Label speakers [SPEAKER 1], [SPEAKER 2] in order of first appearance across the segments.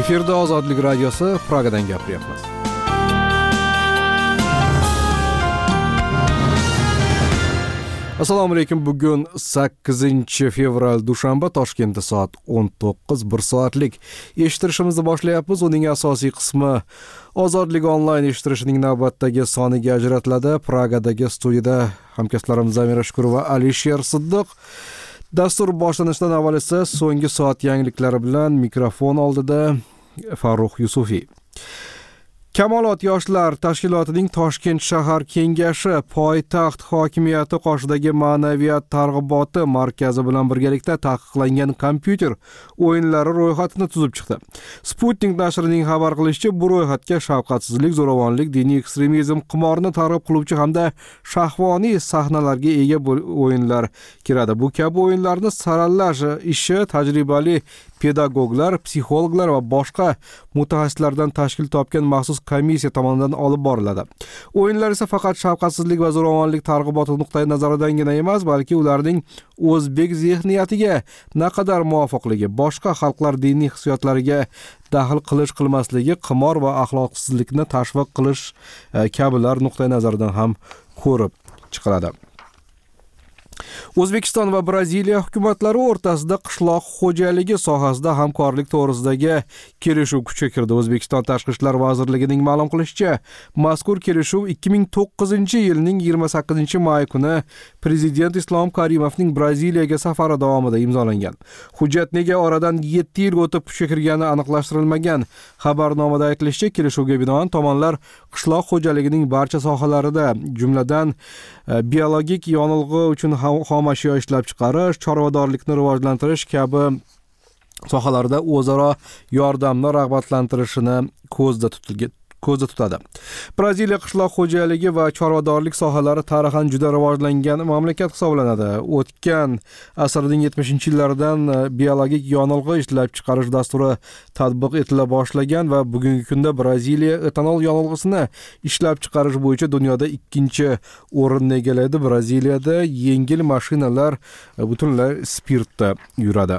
[SPEAKER 1] Efirda Ozodlik radiosi Pragadan gapiryapmiz. Assalomu alaykum. Bugun 8-fevral dushanba, Toshkentda soat 19, 1 soatlik eshittirishimizni boshlayapmiz. Uning asosiy qismi Ozodlik onlayn eshittirishining navbatdagi soniga ajratiladi. Pragadagi studiyada hamkasblarimiz Zamira Shukurova va Alisher Siddiq. Dastur boshlanishidan avval esa so'nggi soat yangiliklari bilan mikrofon oldida Farruh Yusufiy. Kamolot yoshlar tashkilotining Toshkent shahar kengashi poytaxt hokimiyati qoshidagi ma'naviyat targ'iboti markazi bilan birgalikda taqiqlangan kompyuter o'yinlari ro'yxatini tuzib chiqdi. Sputnik nashrining xabar qilishicha, bu ro'yxatga shafqatsizlik, zo'ravonlik, diniy ekstremizm, qimorni targ'ib qiluvchi hamda shahvoniy sahnalarga ega o'yinlar kiradi. Bu kabi o'yinlarni saralash ishi tajribali pedagoglar, psixologlar va boshqa mutaxassislardan tashkil topgan maxsus komissiya tomonidan olib boriladi. O'yinlar esa faqat shafqatsizlik va zo'ravonlik targ'iboti nuqtai nazaridangina emas, balki ularning o'zbek zehniyatiga naqadar muvofiqligi, boshqa xalqlar diniy hissiyotlariga daxl qilmasligi, qimor va axloqsizlikni tashviq qilish kabilar nuqtai nazaridan ham ko'rib chiqiladi. O'zbekiston va Braziliya hukumatlari o'rtasida qishloq xo'jaligi sohasida hamkorlik to'g'risidagi kelishuv kuchga kirdi. O'zbekiston Tashqi ishlar vazirligining ma'lum qilishicha, mazkur kelishuv 2009-yilning 28-may kuni Prezident Islom Karimovning Braziliyaga safari davomida imzolangan. Hujjat nega oradan 7 yil o'tib kuchga kirgani aniqlashtirilmagan. Xabarnomada aytilishicha, kelishuvga binoan tomonlar qishloq xo'jaligining barcha sohalarida, jumladan biologik yonilg'i uchun xomashyo ishlab chiqarish, chorvadorlikni rivojlantirish kabi sohalarda o'zaro yordamni rag'batlantirishni ko'zda tutadi. Braziliya qishloq xo'jaligi va chorvadorlik sohalari tarixan juda rivojlangan mamlakat hisoblanadi. O'tgan asrning 70-yillaridan biologik yonilg'i ishlab chiqarish dasturi tatbiq etila boshlagan va bugungi kunda Braziliya etanol yonilg'isini ishlab chiqarish bo'yicha dunyoda 2-o'rinni egallaydi. Braziliyada yengil mashinalar butunlay spirtda yuradi.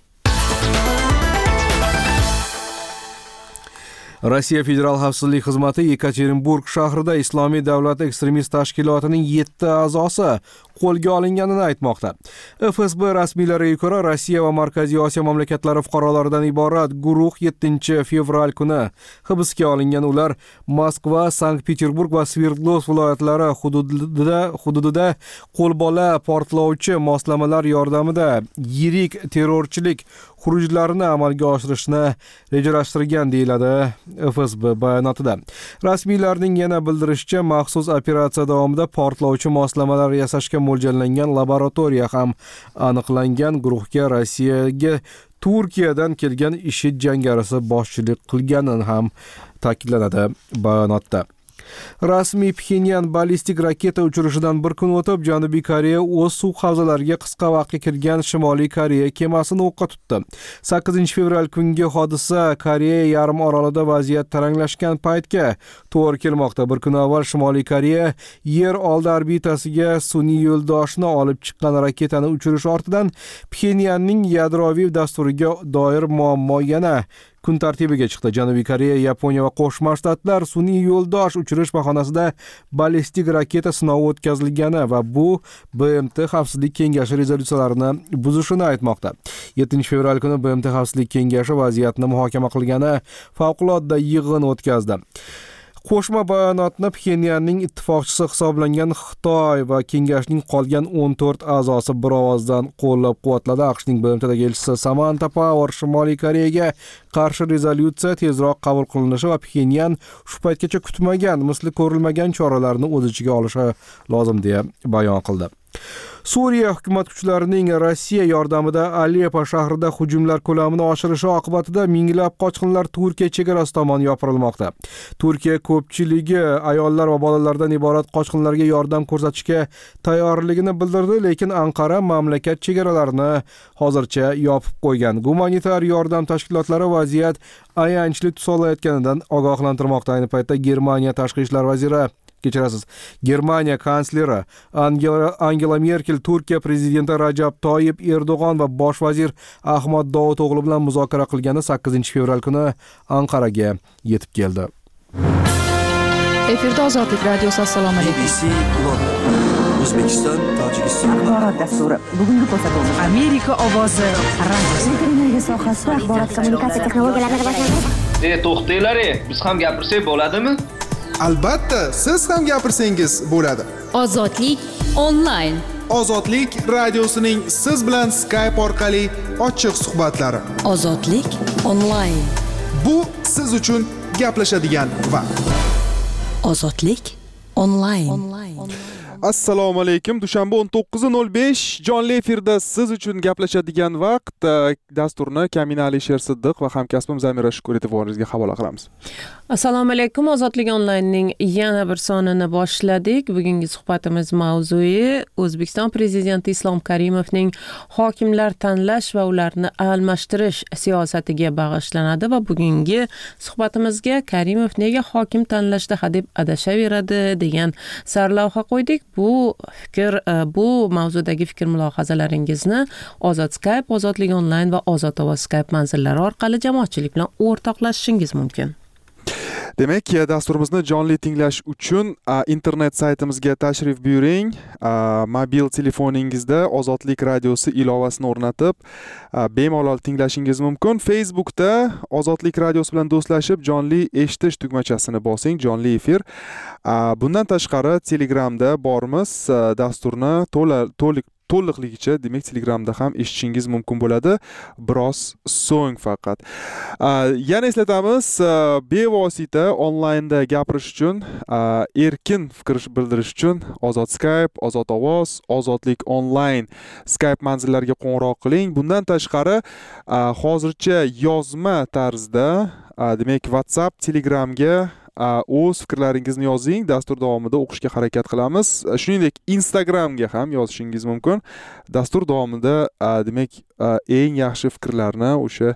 [SPEAKER 1] Rossiya Federal xavfsizlik xizmati Yekaterinburg shahrida Islomiy davlat ekstremist tashkilotining 7 a'zosi qo'lga olinganini aytmoqda. FSB rasmiylariga ko'ra, Rossiya va Markaziy Osiyo mamlakatlari fuqarolaridan iborat guruh 7-fevral kuni hibsga olingan. Ular Moskva, Sankt-Peterburg va Sverdlovsk viloyatlari hududida qo'lbola portlovchi moslamalar yordamida yirik terrorchilik xurujlarini amalga oshirishni rejalashtirgan, deyiladi FSB bayonotida. Rasmiylarning yana bildirishicha, maxsus operatsiya davomida portlovchi moslamalar yasashga mo'ljallangan laboratoriya ham aniqlangan. Guruhga Rossiyaga Turkiyadan kelgan IShID jangarisi boshchilik qilgani ham ta'kidlanadi bayonotda. Rasmiy Pxenyan ballistik raketa uchirishidan bir kun o'tib, Janubiy Koreya o'z suv havzalariga qisqa vaqtga kirgan Shimoliy Koreya kemasini o'qqa tutdi. 8-fevral kungi hodisa Koreya yarim orolida vaziyat taranglashgan paytga to'g'ri kelmoqda. Bir kun avval Shimoliy Koreya yer oldi orbitasiga sun'iy yo'ldoshni olib chiqqan raketani uchirish ortidan Pxenyanning yadroviy dasturiga doir muammo yana kun tartibiga chiqdi. Janubiy Koreya, Yaponiya va Qo'shma Shtatlar sun'iy yo'ldosh uchirish bahonasida ballistik raketa sinovi o'tkazilgani va bu BMT Xavfsizlik kengashi rezolyutsiyalarini buzishini aytmoqda. 7-fevral kuni BMT Xavfsizlik kengashi vaziyatni muhokama qilgani favqulodda yig'in o'tkazdi. Qo'shma bayonotni Pxenyanning ittifoqchisi hisoblangan Xitoy va kengashning qolgan 14 a'zosi bir ovozdan qo'llab-quvvatladi. AQShning BMTdagi elchisi Samantha Power Shimoliy Koreyaga qarshi rezolyutsiya tezroq qabul qilinishi va Pxenyan shu paytgacha kutmagan, misli ko'rilmagan choralarni o'z ichiga olishi lozim deya bayon qildi. Suriya hukumat kuchlarining Rossiya yordamida Aleppo shahrida hujumlar ko'lamini oshirishi oqibatida minglab qochqinlar Turkiya chegarasi tomon yopirilmoqda. Turkiya ko'pchiligi ayollar va bolalardan iborat qochqinlarga yordam ko'rsatishga tayyorligini bildirdi, lekin Anqara mamlakat chegaralarini hozircha yopib qo'ygan. Gumanitar yordam tashkilotlari vaziyat ayanchli tus olayotganidan ogohlantirmoqda. Ayni paytda Germaniya tashqi ishlar vaziri kechirasiz, Germaniya kansleri Angela Merkel Turkiya prezidenti Rajab Toyyib Erdo'g'on va bosh vazir Ahmad Davuto'g'li bilan muzokara qilgani 8-fevral kuni Anqaraga yetib keldi.
[SPEAKER 2] Efirda Ozodlik radiosi. Assalomu alaykum.
[SPEAKER 3] O'zbekiston, Tojikiston axborot dasturi. Bugungi ko'rsatuvimiz
[SPEAKER 2] Amerika ovozi radiosi.
[SPEAKER 3] Televiziya sohasida axborot kommunikatsiya texnologiyalarini rivojlantirish.
[SPEAKER 4] To'xtanglar, biz ham gapirsak bo'ladimi?
[SPEAKER 5] Albatta, siz ham gapirsangiz bo'ladi.
[SPEAKER 6] Ozodlik onlayn.
[SPEAKER 5] Ozodlik radiosining siz bilan Skype orqali ochiq suhbatlari.
[SPEAKER 6] Ozodlik onlayn.
[SPEAKER 5] Bu siz uchun gaplashadigan vaqt.
[SPEAKER 6] Ozodlik onlayn.
[SPEAKER 7] Assalomu alaykum. Dushanba 19:05 jonli efirda siz uchun gaplashadigan vaqt. Dasturni Kamina Alisher Siddiq va hamkasbim Zamira Shukuretovingizga havola qilamiz.
[SPEAKER 8] Assalomu alaykum. Ozodlik onlaynning yana bir sonini boshladik. Bugungi suhbatimiz mavzui O'zbekiston prezidenti Islom Karimovning hokimlar tanlash va ularni almashtirish siyosatiga bag'ishlanadi va bugungi suhbatimizga Karimov nega hokim tanlashda hadeb adashaveradi degan sarlavha qo'ydik. Bu mavzudagi fikr mulohazalaringizni Ozod Skype, Ozodlik onlayn va Ozod ovoz Skype manzillari orqali jamoatchilik bilan o'rtoqlashishingiz mumkin.
[SPEAKER 7] Demak, dasturimizni jonli tinglash uchun internet saytimizga tashrif buyuring. Mobil telefoningizda Ozodlik radiosi ilovasini o'rnatib, bemalol tinglashingiz mumkin. Facebookda Ozodlik radiosi bilan do'stlashib, jonli eshitish tugmachasini bosing, jonli efir. Bundan tashqari Telegramda bormiz. Dasturni to'liqligicha, demak, Telegramda ham eshitishingiz mumkin bo'ladi. Biroz so'ng faqat. Yana eslatamiz, bevosita onlaynda gapirish uchun, erkin fikr bildirish uchun Ozod Skype, Ozod ovoz, Ozodlik onlayn Skype manzillariga qo'ng'iroq qiling. Bundan tashqari, hozircha yozma tarzda, demak, WhatsApp, Telegramga o'z fikrlaringizni yozing, dastur davomida o'qishga harakat qilamiz. Shuningdek, Instagramga ham yozishingiz mumkin. Dastur davomida demak, eng yaxshi fikrlarni, o'sha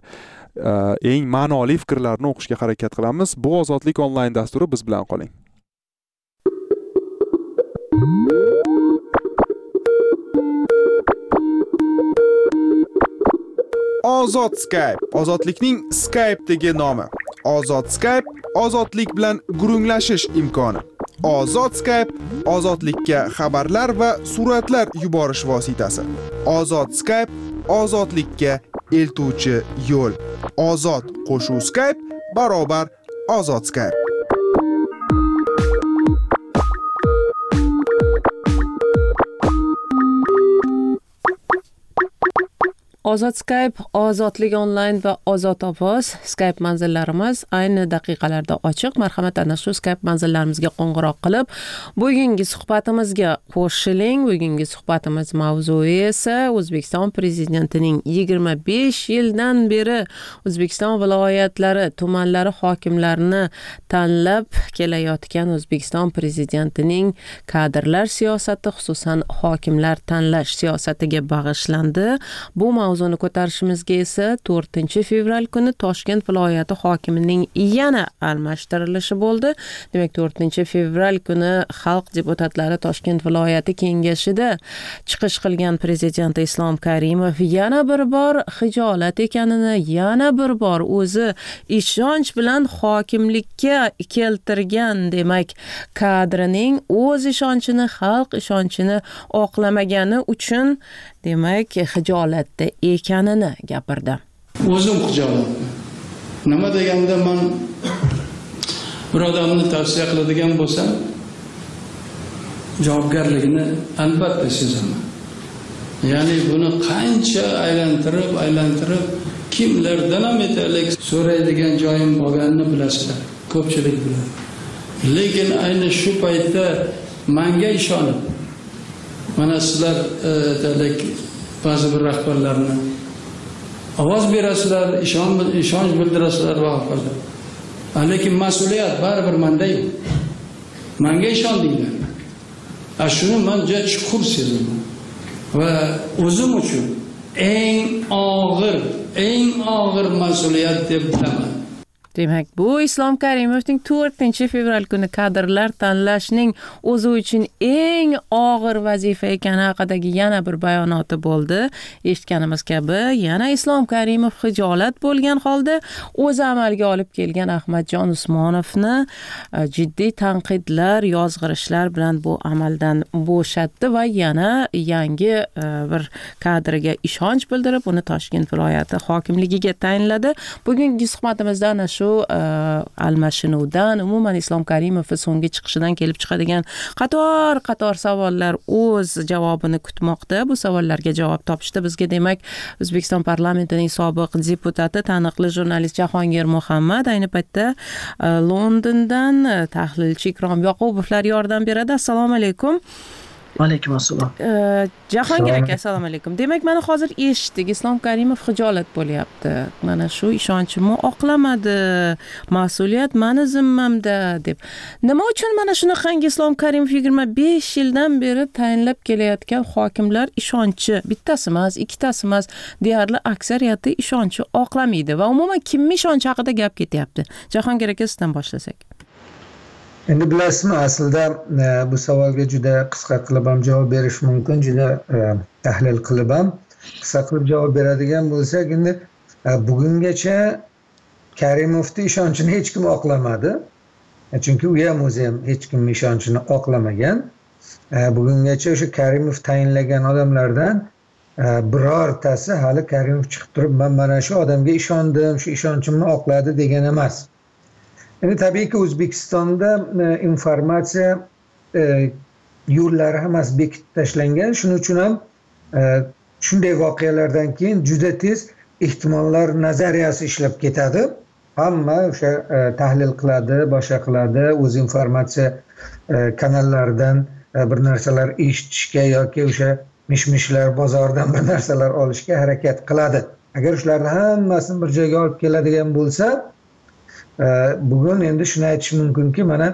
[SPEAKER 7] eng ma'noli fikrlarni o'qishga harakat qilamiz. Bu Ozodlik onlayn dasturi, biz bilan qoling.
[SPEAKER 5] Ozod Skype, ozodlikning Skype'dagi nomi. Ozod Skype, ozodlik bilan gurunglashish imkoni. Ozod Skype, ozodlikka xabarlar va suratlar yuborish vositasi. Ozod Skype, ozodlikka eltuvchi yo'l. Ozod qo'shuv Skype barobar Ozod Skype.
[SPEAKER 8] Ozod Skype, Ozodlik onlayn va Ozod ovoz Skype manzillarimiz ayni daqiqalarda ochiq. Marhamat, ana shu Skype manzillarimizga qo'ng'iroq qilib, bugungi suhbatimizga qo'shiling. Bugungi suhbatimiz mavzui esa O'zbekiston prezidentining 25 yildan beri O'zbekiston viloyatlari, tumanlari hokimlarini tanlab kelayotgan O'zbekiston prezidentining kadrlar siyosati, xususan hokimlar tanlash siyosatiga bag'ishlandi. Bu mavzuni ko'tarishimizga esa 4-fevral kuni Toshkent viloyati hokimining yana almashtirilishi bo'ldi. Demak, 4-fevral kuni xalq deputatlari Toshkent viloyati kengashida chiqish qilgan prezident Islom Karimov yana bir bor hijolat ekanini, yana bir bor o'zi ishonch bilan hokimlikka keltirgan, demak, kadrining o'z ishonchini, xalq ishonchini oqlamagani uchun, demak, hijolatda ekanini gapirdi.
[SPEAKER 9] O'zim hijolatman. Nima deganda, men bir odamni tavsiya qiladigan bo'lsam, javobgarligini albatta sezaman. Ya'ni buni qancha aylantirib kimlardan ham yetarlik so'raydigan joyim bo'lganini bilasizlar. Ko'pchilik biladi. Lekin ayni shu paytda menga ishonib, mana sizlar ba'zi bir rahbarlarni ovoz berasizlar, ishonch bildirasizlar va hokazo. Lekin mas'uliyat baribir menda yo'q. Menga ishondinglar. Shuni men juda chuqur sezaman. Va o'zim uchun eng og'ir mas'uliyat deb bilaman.
[SPEAKER 8] Demak, bu Islom Karimovning 4-fevral kuni kadrlar tanlashning o'zi uchun eng og'ir vazifa ekani haqidagi yana bir bayonoti bo'ldi. Eshitganimiz kabi, yana Islom Karimov xijolat bo'lgan holda o'zi amalga olib kelgan Ahmadjon Usmonovni jiddiy tanqidlar, yozg'irishlar bilan bu amaldan bo'shatdi va yana yangi bir kadrga ishonch bildirib, uni Toshkent viloyati hokimligiga tayinladi. Bugungi suhbatimizda ana shu almashinuvdan, umuman Islom Karimovning so'nggi chiqishidan kelib chiqadigan qator savollar o'z javobini kutmoqda. Bu savollarga javob topishda bizga demak O'zbekiston parlamentining sobiq deputati, taniqli jurnalist Jahongir Muhammad, ayni paytda Londondan tahlilchi Ikrom Yoqubovlar yordam beradi. Assalomu alaykum.
[SPEAKER 10] Alaykum assalom.
[SPEAKER 8] Jahongir aka, assalomu alaykum. Demak, mana hozir eshitdik, Islom Karimov xijolat bo'lyapti. Mana shu ishonchimni oqlamadi, mas'uliyat meni zimmamda deb. Nima uchun mana shunaqangi Islom Karimov 25 yildan beri tayinlab kelayotgan hokimlar ishonchi bittasi emas, ikkitasi emas, deyarli aksariyati ishonchi oqlamaydi va umuman kimning ishonchi haqida gap ketyapti? Jahongir aka, sizdan boshlasak.
[SPEAKER 10] Endi bilasizmi, aslida bu savolga juda qisqa qilib ham javob berish mumkin, juda tahlil qilib ham qisqa qilib javob beradigan bo'lsak, endi bugungacha Karimovning ishonchini hech kim oqlamadi. Chunki u ham o'zi ham hech kimning ishonchini oqlamagan. Bugungacha o'sha Karimov tayinlagan odamlardan birortasi hali Karimov chiqib turib, men mana shu odamga ishondim, shu ishonchimni oqladi degan emas. Endi tabiiyki O'zbekistonda informatsiya yo'llari hammasi bekitib tashlangan. Shuning uchun ham shunday voqealardan keyin juda tez ehtimollar nazariyasi ishlab ketadi. Hamma o'sha tahlil qiladi, boshqa qiladi, o'z informatsiya kanallaridan bir narsalar eshitishga yoki o'sha mish-mishlar bozordan bir narsalar olishga harakat qiladi. Agar shularni hammasini bir joyga olib keladigan bo'lsa, bugun endi shuni aytish mumkinki, mana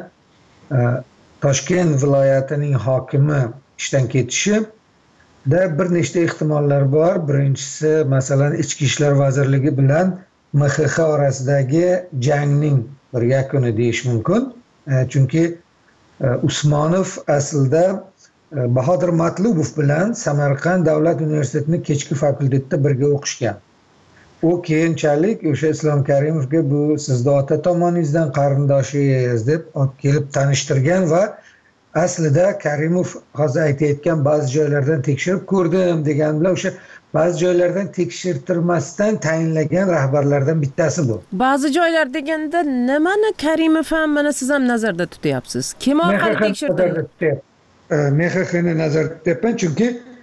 [SPEAKER 10] Toshkent viloyatining hokimi ishdan ketishida bir nechta ehtimollar bor. Birinchisi, masalan, Ichki ishlar vazirligi bilan MXX orasidagi jangning bir yakuni deyish mumkin. Chunki Usmonov aslida Bahodir Matlubov bilan Samarqand davlat universitetining kechki fakultetida birga o'qishgan. U keyinchalik o'sha Islom Karimovga bu sizni ota tomoningizdan qarindoshingiz deb olib kelib tanishtirgan va aslida Karimov hozir aytayotgan ba'zi joylardan tekshirib ko'rdim degan bilan o'sha ba'zi joylardan tekshirtirmasdan tayinlagan rahbarlardan bittasi bu.
[SPEAKER 8] Ba'zi joylar deganda nimani Karimov ham mana siz ham nazarda tutyapsiz? Kim orqali tekshirtirdi?
[SPEAKER 10] MXXni nazarda tutyapman, chunki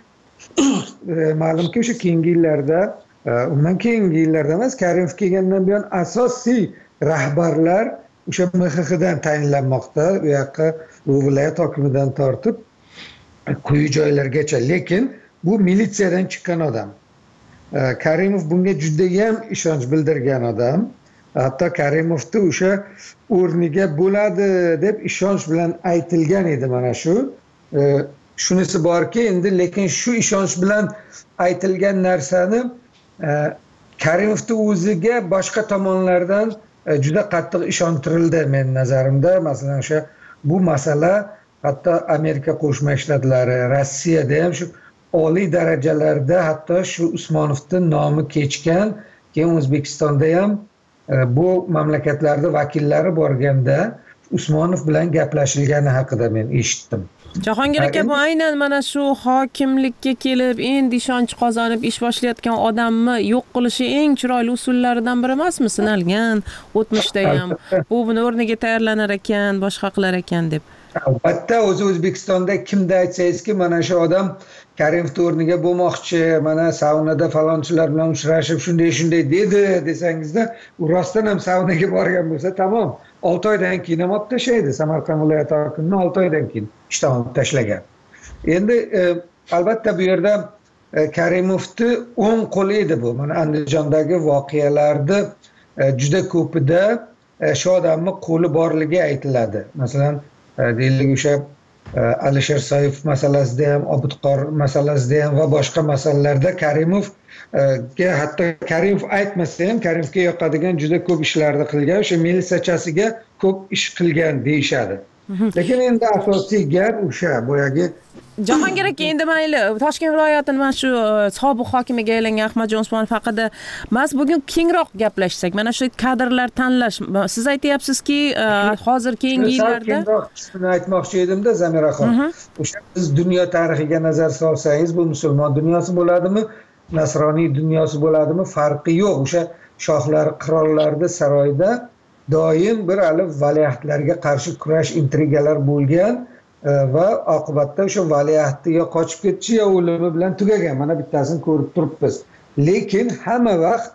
[SPEAKER 10] ma'lumki o'sha keyingi yillarda, undan keyingi yillarda emas, Karimov kelgandan buyon asosiy rahbarlar o'sha MXXdan tayinlanmoqda. Bu yoqqa bu viloyat hokimidan tortib quyi joylargacha. Lekin bu militsiyadan chiqqan odam. Karimov bunga judayam ishonch bildirgan odam. Hatto Karimovni o'sha o'rniga bo'ladi deb ishonch bilan aytilgan edi mana shu. Shunisi borki, endi lekin shu ishonch bilan aytilgan narsani Karimovni o'ziga boshqa tomonlardan juda qattiq ishontirildi men nazarimda. Masalan, o'sha bu masala hatto Amerika Qo'shma Shtatlari, Rossiyada ham shu oliy darajalarda hatto shu Usmonovning nomi kechgan. Keyin O'zbekistonda ham bu mamlakatlarda vakillari borganda Usmonov bilan gaplashilgani haqida men eshitdim.
[SPEAKER 8] Jahongir aka, bu aynan mana shu hokimlikka kelib, endi ishonch qozonib ish boshlayotgan odamni yo'q qilishi eng chiroyli usullaridan biri emasmi? Sinalgan, o'tmishda ham bu buni o'rniga tayyorlanar ekan, boshqa qilar ekan deb.
[SPEAKER 10] Albatta, o'zi O'zbekistonda kimda aytsangizki, mana shu odam Karimovning o'rniga bo'lmoqchi, mana saunada falonchilar bilan uchrashib shunday dedi desangizda, u rostdan ham saunaga borgan bo'lsa, tamom. 6 oydan keyin ham olib tashlaydi. Samarqand viloyati hokimini 6 oydan keyin ishdan olib tashlagan. Endi albatta bu yerda Karimovning o'ng qo'li edi bu. Mana Andijondagi voqealarda juda ko'pida shu odamning qo'li borligi aytiladi. Masalan, deylik o'sha Alisher Soipov masalasida ham, Obidqor masalasida ham va boshqa masalalarda Karimovga hatto Karimov aytmasa ham Karimovga yoqadigan juda ko'p ishlarni qilgan, o'sha militsiyachasiga ko'p ish qilgan deyishadi. Lekin endi asosiy gap o'sha boyagi
[SPEAKER 8] Jahongir aka, endi mayli Toshkent viloyatining mana shu sobiq hokimiga aylangan Ahmadjon Usmonov haqida mas bugun kengroq gaplashsak, mana shu kadrlar tanlash, siz aytyapsizki, hozir keyingi yillarda
[SPEAKER 10] kengroq aytmoqchi edimda Zamiraxon. O'sha biz dunyo tarixiga nazar solsangiz, bu musulmon dunyosi bo'ladimi, nasroniy dunyosi bo'ladimi, farqi yo'q. O'sha shohlar, qirollarda saroyda doim bir alif valiahdlarga qarshi kurash, intrigalar bo'lgan va oqibatda o'sha valiahdi yo qochib ketchi yo o'limi bilan tugagan. Mana bittasini ko'rib turibmiz. Lekin hamma vaqt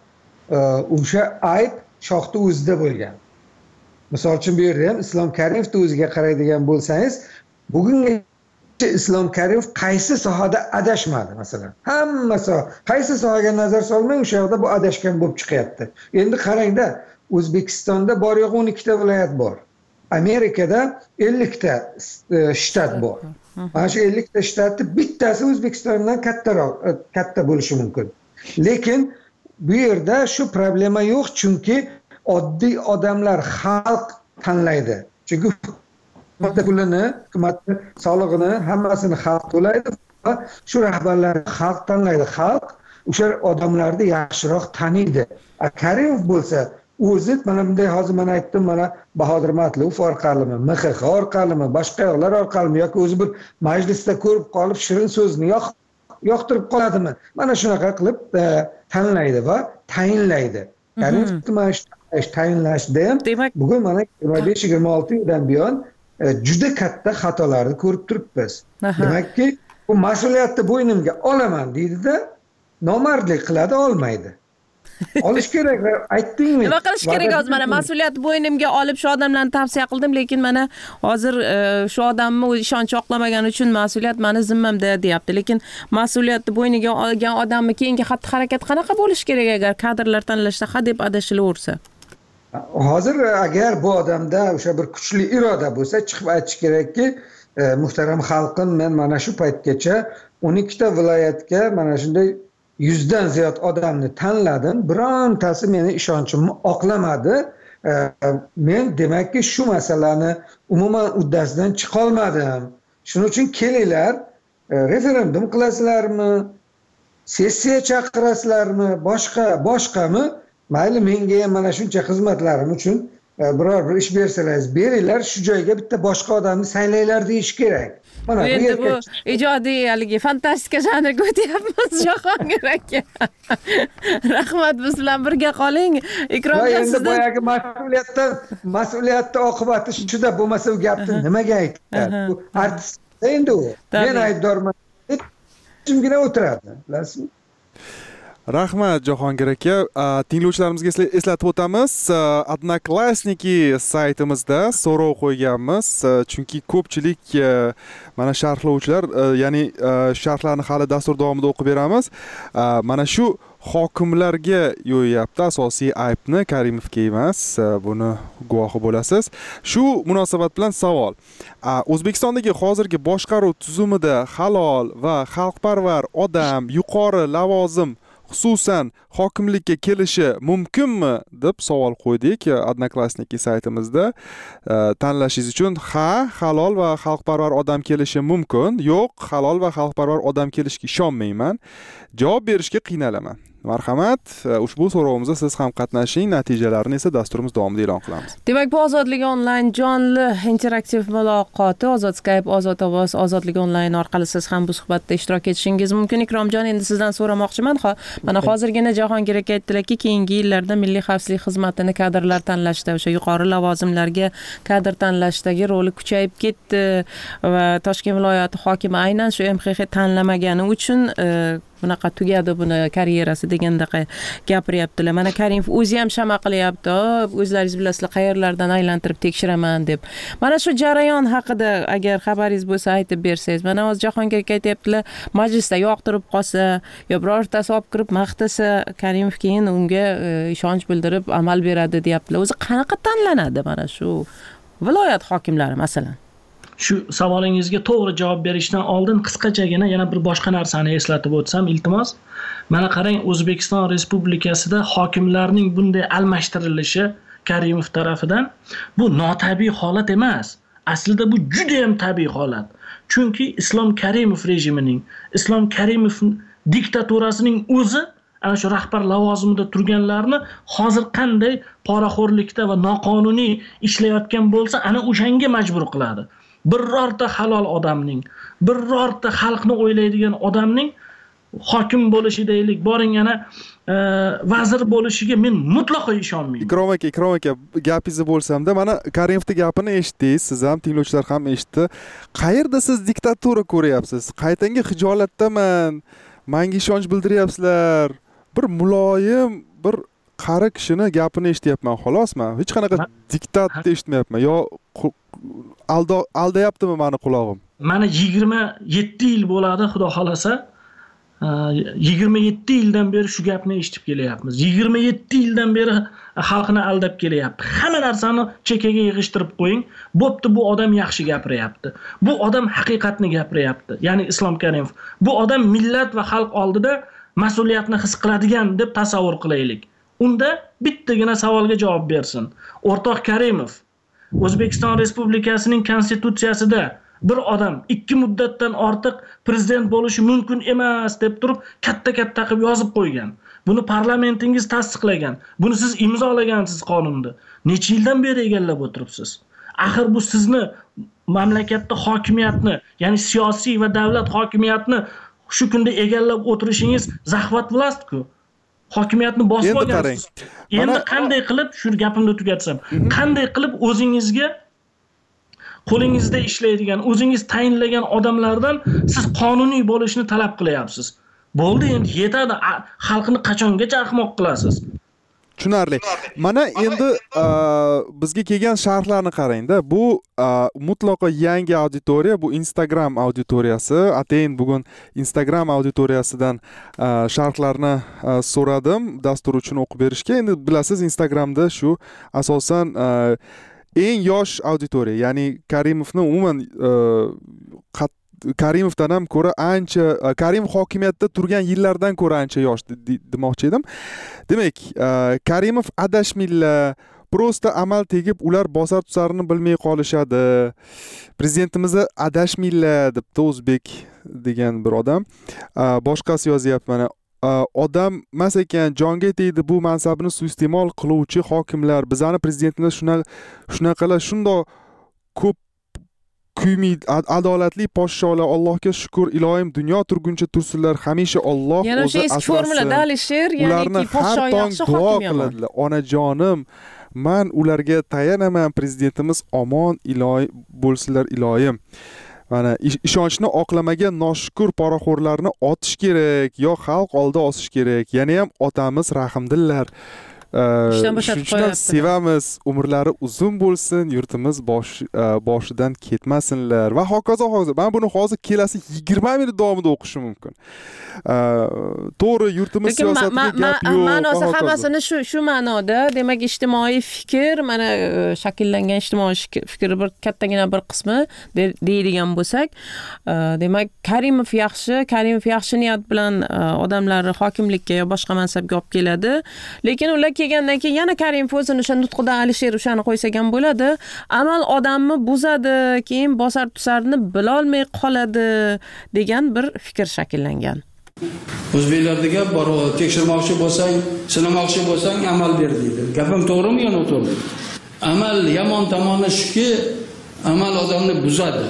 [SPEAKER 10] o'sha ayb shohni o'zida bo'lgan. Misol uchun bu yerda ham Islom Karimovni o'ziga qaraydigan bo'lsangiz, bugungi Islom Karimov qaysi sohada adashmadi masalan? Hamma soha, qaysi sohaga nazar solmang, o'sha yerda bu adashgan bo'lib chiqyapti. Endi qarangda, O'zbekistonda bor yo'q 12 ta viloyat bor. Amerikada 50 ta shtat bor. Mana shu 50 ta shtatning bittasi O'zbekistondan katta bo'lishi mumkin. Lekin bu yerda shu problema yo'q, chunki oddiy odamlar, xalq tanlaydi. Chunki hukumat pulini, hukumat solig'ini hammasini xalq to'laydi va shu rahbarlarni xalq tanlaydi. Xalq o'sha odamlarni yaxshiroq taniydi. Karimov bo'lsa o'zi mana bunday hozir men aytdim, mana Bahodir Matlov orqalimi, MXX orqalimi, boshqa yo'llar orqalimi yoki o'zi bir majlisda ko'rib qolib shirin so'zni yoqtirib qoladimi? Mana shunaqa qilib tanlaydi va tayinlaydi. Ya'ni tayinlashda ham bugun mana 25-26 yildan buyon juda katta xatolarni ko'rib turibmiz. Demakki, bu mas'uliyatni bo'ynimga olaman deydi-da, nomardlik qiladi, olmaydi. Olish kerak, aytdingmi?
[SPEAKER 8] Nima qilish kerak hozir? Mana mas'uliyatni bo'ynimga olib shu odamlarni tavsiya qildim, lekin mana hozir shu odamni o'z ishonchi oqlamagani uchun mas'uliyat meni zimmamda deyapti. Lekin mas'uliyatni bo'yniga olgan odamning keyingi xatti-harakat qanaqa bo'lishi kerak agar kadrlar tanlashda hadeb adashilaversa?
[SPEAKER 10] Hozir agar bu odamda o'sha bir kuchli iroda bo'lsa, chiqib aytish kerakki, muhtaram xalqim, men mana shu paytgacha 12 ta viloyatga mana shunday 100 dan ziyod odamni tanladim, birontasi meni ishonchimni oqlamadi. Men demakki shu masalani umuman uddasidan chiqa olmadim. Shuning uchun kelinglar, referendum qilasizlarmi, sessiya chaqirasizlarmi, boshqami? Mayli, menga ham mana shuncha xizmatlarim uchun biror bir ish bersalaringiz, beringlar, shu joyga bitta boshqa odamni saylaylar deyish kerak. Mana
[SPEAKER 8] endi bu ijodiy haligi fantastika janriga o'tyapmiz Jahongir aka. Rahmat, biz bilan birga qoling. Ikromjon,
[SPEAKER 10] endi boyagi mas'uliyatni oqibati shuda bo'lmasa, u gapni nimaga aytadi? Bu artist endi u. Men aybdorman deb jimgina o'tiradi, bilasizmi?
[SPEAKER 7] Rahmat Jahongir aka. Tinglovchilarimizga eslatib o'tamiz, Odnoklassniki saytimizda so'rov qo'yganmiz, chunki ko'pchilik mana sharhlovchilar, ya'ni sharhlarni hali dastur davomida o'qib beramiz. Mana shu hokimlarga yo'yapti asosiy aybni, Karimovga emas, buni guvohi bo'lasiz. Shu munosabat bilan savol. O'zbekistondagi hozirgi boshqaruv tuzumida halol va xalqparvar odam, yuqori lavozim xususan hokimlikka kelishi mumkinmi deb savol qo'ydik Odnoklassniki saytimizda. Tanlashingiz uchun halol va xalqparvar odam kelishi mumkin, yo'q, halol va xalqparvar odam kelishiga ishonmayman. Javob berishga qiynalaman. Marhamat, ushbu so'rovimizda siz ham qatnashing, natijalarini esa dasturimiz davomida e'lon qilamiz.
[SPEAKER 8] Demak, bu Ozodlik onlayn jonli interaktiv muloqoti, Ozod Skype, Ozod ovoz, Ozodlik onlayn orqali siz ham bu suhbatda ishtirok etishingiz mumkin. Ikromjon, endi sizdan so'ramoqchiman. Mana hozirgina Jahongir aka aytdilarki, keyingi yillarda Milliy xavfsizlik xizmatini kadrlar tanlashda, o'sha yuqori lavozimlarga kadr tanlashdagi roli kuchayib ketdi va Toshkent viloyati hokimi aynan shu MXX tanlamagani uchun bunaqa tugadi buni karyerasi degandaqa gapiryaptilar. Mana Karimov o'zi ham shama qilyapti, o'zlaringiz bilasizlar, qayerlardan aylantirib tekshiraman deb. Mana shu jarayon haqida agar xabaringiz bo'lsa aytib bersangiz. Mana hozir Jahongir aka aytayaptilar, majlisda yoqtirib qolsa yo birortasi olib kirib maqtasa, Karimov keyin unga ishonch bildirib amal beradi deyaptilar. O'zi qanaqa tanlanadi mana shu viloyat hokimlari masalan?
[SPEAKER 11] shu savolingizga to'g'ri javob berishdan oldin qisqachagina yana bir boshqa narsani eslatib o'tsam iltimos. Mana qarang, O'zbekiston Respublikasida hokimlarning bunday almashtirilishi Karimov tarafidan bu notabiiy holat emas. Aslida bu juda ham tabiiy holat. Chunki Islom Karimov rejimining, Islom Karimov diktaturasining o'zi ana shu rahbar lavozimida turganlarni hozir qanday poraxo'rlikda va noqonuniy ishlayotgan bo'lsa, ana o'shanga majbur qiladi. Birorta halol odamning, birorta xalqni o'ylaydigan odamning hokim bo'lishi deylik, boring yana vazir bo'lishiga men mutlaqo ishonmayman.
[SPEAKER 7] Ikrom aka, gapingizni bo'lsam-da, mana Karimovning gapini eshitdingiz, siz ham, tinglovchilar ham eshitdi. Qayerda siz diktatura ko'ryapsiz? Qaytanga xijolatdaman. Menga ishonch bildiryapsizlar. Bir muloyim, bir qari kishini gapini eshityapman, xolosman. Hech qanaqa diktatni eshitmayapman. Yo aldayaptimi meni qulog'im?
[SPEAKER 11] Mana 27 yil bo'ladi, xudo xolasa. 27 yildan beri shu gapni eshitib kelyapmiz. 27 yildan beri xalqni aldab kelyapti. Hamma narsani chekkaga yig'ishtirib qo'ying. Bo'pti, bu odam yaxshi gapiryapti. Bu odam haqiqatni gapiryapti. Ya'ni Islom Karimov. Bu odam millat va xalq oldida mas'uliyatni his qiladigan deb tasavvur qilaylik. Unda bittagina savolga javob bersin. O'rtoq Karimov, O'zbekiston Respublikasining konstitutsiyasida bir odam 2 muddatdan ortiq prezident bo'lishi mumkin emas deb turib katta-katta qilib yozib qo'ygan. Buni parlamentingiz tasdiqlagan. Buni siz imzolagansiz qonunda. Necha yildan beri egallab o'tiribsiz? Axir bu sizni mamlakatda hokimiyatni, ya'ni siyosiy va davlat hokimiyatni shu kunda egallab o'tirishingiz zaxvat vlast-ku. Hokimiyatni bosib olgansiz. Endi qanday qilib, shu gapimni tugatsam, qanday qilib o'zingizga qo'lingizda ishlaydigan, o'zingiz tayinlagan odamlardan siz qonuniy bo'lishni talab qilyapsiz. Bo'ldi, endi yetadi. Xalqni qachongacha ahmoq qilasiz?
[SPEAKER 7] Tushunarli. Mana endi bizga kelgan sharhlarni qarang-da. Bu mutlaqo yangi auditoriya, bu Instagram auditoriyasi. Atayin bugun Instagram auditoriyasidan sharhlarni so'radim dastur uchun o'qib berishga. Endi bilasiz, Instagramda shu asosan eng yosh auditoriya, ya'ni Karimovni umuman Karimovdan ham ko'ra ancha, Karimov hokimiyatda turgan yillardan ko'ra ancha yosh demoqchi edim. Demak, Karimov adashmanglar, prosta amal tegib ular bosar tusarini bilmay qolishadi. Prezidentimiz adashmanglar debdi O'zbek degan bir odam. Boshqasi yozyapti mana. Odam emas ekan, jonga tegdi bu mansabini suiiste'mol qiluvchi hokimlar. Bizani prezidentimiz shunaqalar shundoq ko'p kuymaydi, adolatli podsholar. Allohga shukr, ilohim dunyo turguncha tursinlar, hamisha Alloh o'zi asrasin.
[SPEAKER 8] Yana o'sha eski formulada Alisher, ya'ni podsho yaxshi, hokim yomon.
[SPEAKER 7] Onajonim, men ularga tayanaman, prezidentimiz omon ilohi bo'lsinlar, ilohim. Mana ishonchni oqlamagan noshukur poraxo'rlarni otish kerak, yo xalq oldida osish kerak. Yana ham otamiz rahmdillar. Shundan sevamiz, umrlari uzun bo'lsin, yurtimiz boshidan ketmasinlar va hokazo. Men buni hozir kelasi 20 minut davomida o'qishim mumkin. To'g'ri, yurtimiz siyosatiga gap yo'q.
[SPEAKER 8] Ma'nosi hammasini shu ma'noda, demak ijtimoiy fikr, mana shakllangan ijtimoiy fikr bir kattagina bir qismi deydigan bo'lsak, demak Karimov yaxshi niyat bilan odamlarni hokimlikka yo boshqa mansabga olib keladi, lekin ular kelgandan keyin yana Karimov o'zini o'sha nutqida Alisher o'shani qo'ysak ham bo'ladi. Amal odamni buzadi, keyin bosar tusarni bilolmay qoladi degan bir fikr shakllangan.
[SPEAKER 9] O'zbeklarda gap bor, tekshirmoqchi bo'lsang, sinamoqchi bo'lsang amal ber deydi. Gapim to'g'rimi yo noto'g'ri? Amal yomon tomoni shuki, amal odamni buzadi.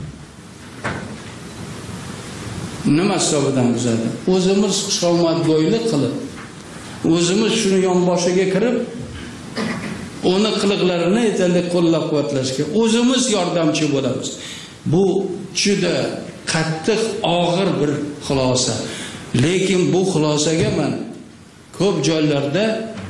[SPEAKER 9] Nima hisobidan buzadi? O'zimiz xushomadgo'ylik qilib, o'zimiz shuni yonboshiga kirib, uni qiliqlarini yetarli qo'llab-quvvatlashga o'zimiz yordamchi bo'lamiz. Bu juda qattiq, og'ir bir xulosa. Lekin bu xulosaga men ko'p joylarda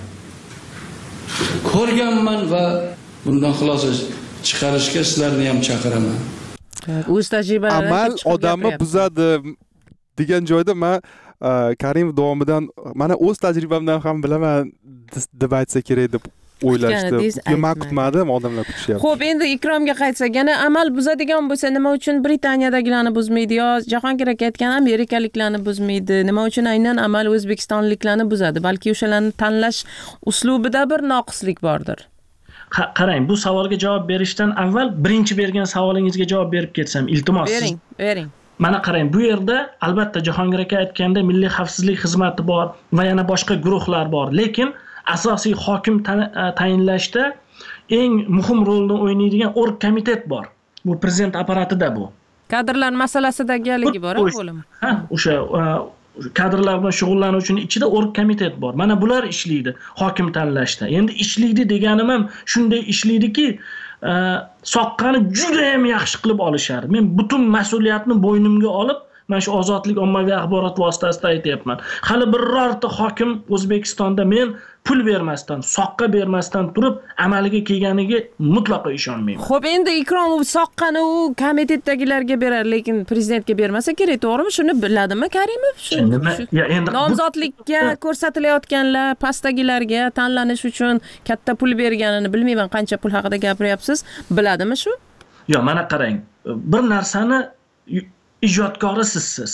[SPEAKER 9] ko'rganman va bundan xulosa chiqarishga sizlarni ham chaqiraman.
[SPEAKER 8] O'z tajribalarim
[SPEAKER 7] amal odamni buzadi degan joyda men Karimov davomidan mana o'z tajribamdan ham bilaman deb aytsa kerak deb o'ylashdi. Men kutmadim, odamlar kutishyapti.
[SPEAKER 8] Xo'p, endi Ikromga qaytsak, yana amal buzadigan bo'lsa, nima uchun Britaniyadagilarni buzmaydi yo Jahongir aka aytgan amerikaliklarni buzmaydi? Nima uchun aynan amal o'zbekistonliklarni buzadi? Balki o'shalarni tanlash uslubida bir noqislik bordir.
[SPEAKER 11] Qarang, bu savolga javob berishdan avval birinchi bergan savolingizga javob berib ketsam, iltimos.
[SPEAKER 8] Bering.
[SPEAKER 11] Mana qarang, bu yerda albatta Jahongir aka aytganda Milliy xavfsizlik xizmati bor va yana boshqa guruhlar bor, lekin asosiy hokim tayinlashda eng muhim rolni o'ynaydigan org komitet bor. Bu prezident apparatida bu.
[SPEAKER 8] Kadrlar masalasidagi bor bo'lim.
[SPEAKER 11] O'sha kadrlar bilan shug'ullanuvchining ichida org komitet bor. Mana bular ishlaydi hokim tanlashda. Endi ishlaydi deganim ham shunday ishlaydiki, soqqani juda ham yaxshi qilib olishadi. Men butun mas'uliyatni bo'ynimga olib, mana shu Ozodlik ommaviy axborot vositasida aytayapman. Hali birorta hokim O'zbekistonda men pul bermasdan, soqqa bermasdan turib amaliga kelganiga mutlaqo ishonmayman.
[SPEAKER 8] Xo'p, endi Ikrom soqqani u komitetdagilarga berar, lekin prezidentga bermasa kerak, to'g'rimi? Shuni biladimi Karimov?
[SPEAKER 11] Endi
[SPEAKER 8] nomzodlikka ko'rsatilayotganlar pastdagilarga tanlanish uchun katta pul berganini bilmayman, qancha pul haqida gapiryapsiz, biladimi shu?
[SPEAKER 11] Yo, mana qarang, bir narsani ijodkori sizsiz.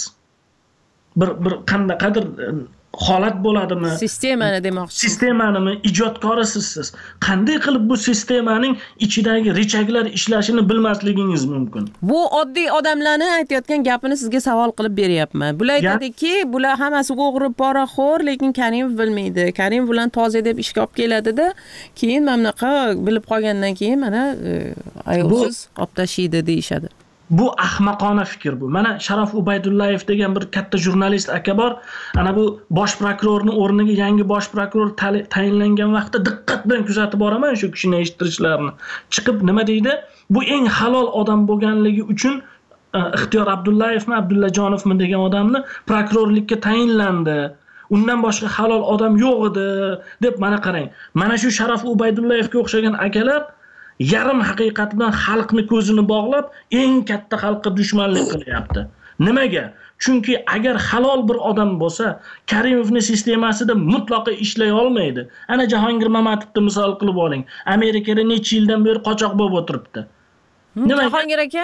[SPEAKER 11] Bir qandaydir holat bo'ladimi?
[SPEAKER 8] Sistemani demoqchisiz.
[SPEAKER 11] Sistemanimi ijodkori sizsiz. Qanday qilib bu sistemaning ichidagi rechaklar ishlashini bilmasligingiz mumkin.
[SPEAKER 8] Bu oddiy odamlarni aytayotgan gapini sizga savol qilib beryapman. Bular aytadiki, bular hammasi o'g'ri poraxo'r, lekin Karimov bilmaydi. Karimov bilan toza deb ishga olib keladi-da, keyin mana bunaqa bilib qolgandan keyin mana ayovsiz olib tashiydi deyishadi.
[SPEAKER 11] Bu ahmoqona fikr bu. Mana Sharof Ubaydullayev degan bir katta jurnalist aka bor. Ana bu bosh prokurorning o'rniga yangi bosh prokuror tayinlangan vaqtda diqqat bilan kuzatib boraman shu kishining eshittirishlarini. Chiqib nima deydi? Bu eng halol odam bo'lganligi uchun Ixtiyor Abdullayevmi, Abdullajonovmi degan odamni prokurorlikka tayinlandi. Undan boshqa halol odam yo'q edi deb mana qarang. Mana shu Sharof Ubaydullayevga o'xshagan akalar yarim haqiqat bilan xalqni ko'zini bog'lab, eng katta xalqqa dushmanlik qilyapti. Nimaga? Chunki agar halol bir odam bo'lsa, Karimovning sistemasida mutlaqo ishlay olmaydi. Ana Jahongir Mamatovni misol qilib oling. Amerikada necha yildan beri qochoq bo'lib o'tiribdi.
[SPEAKER 8] Nima Jahongir aka?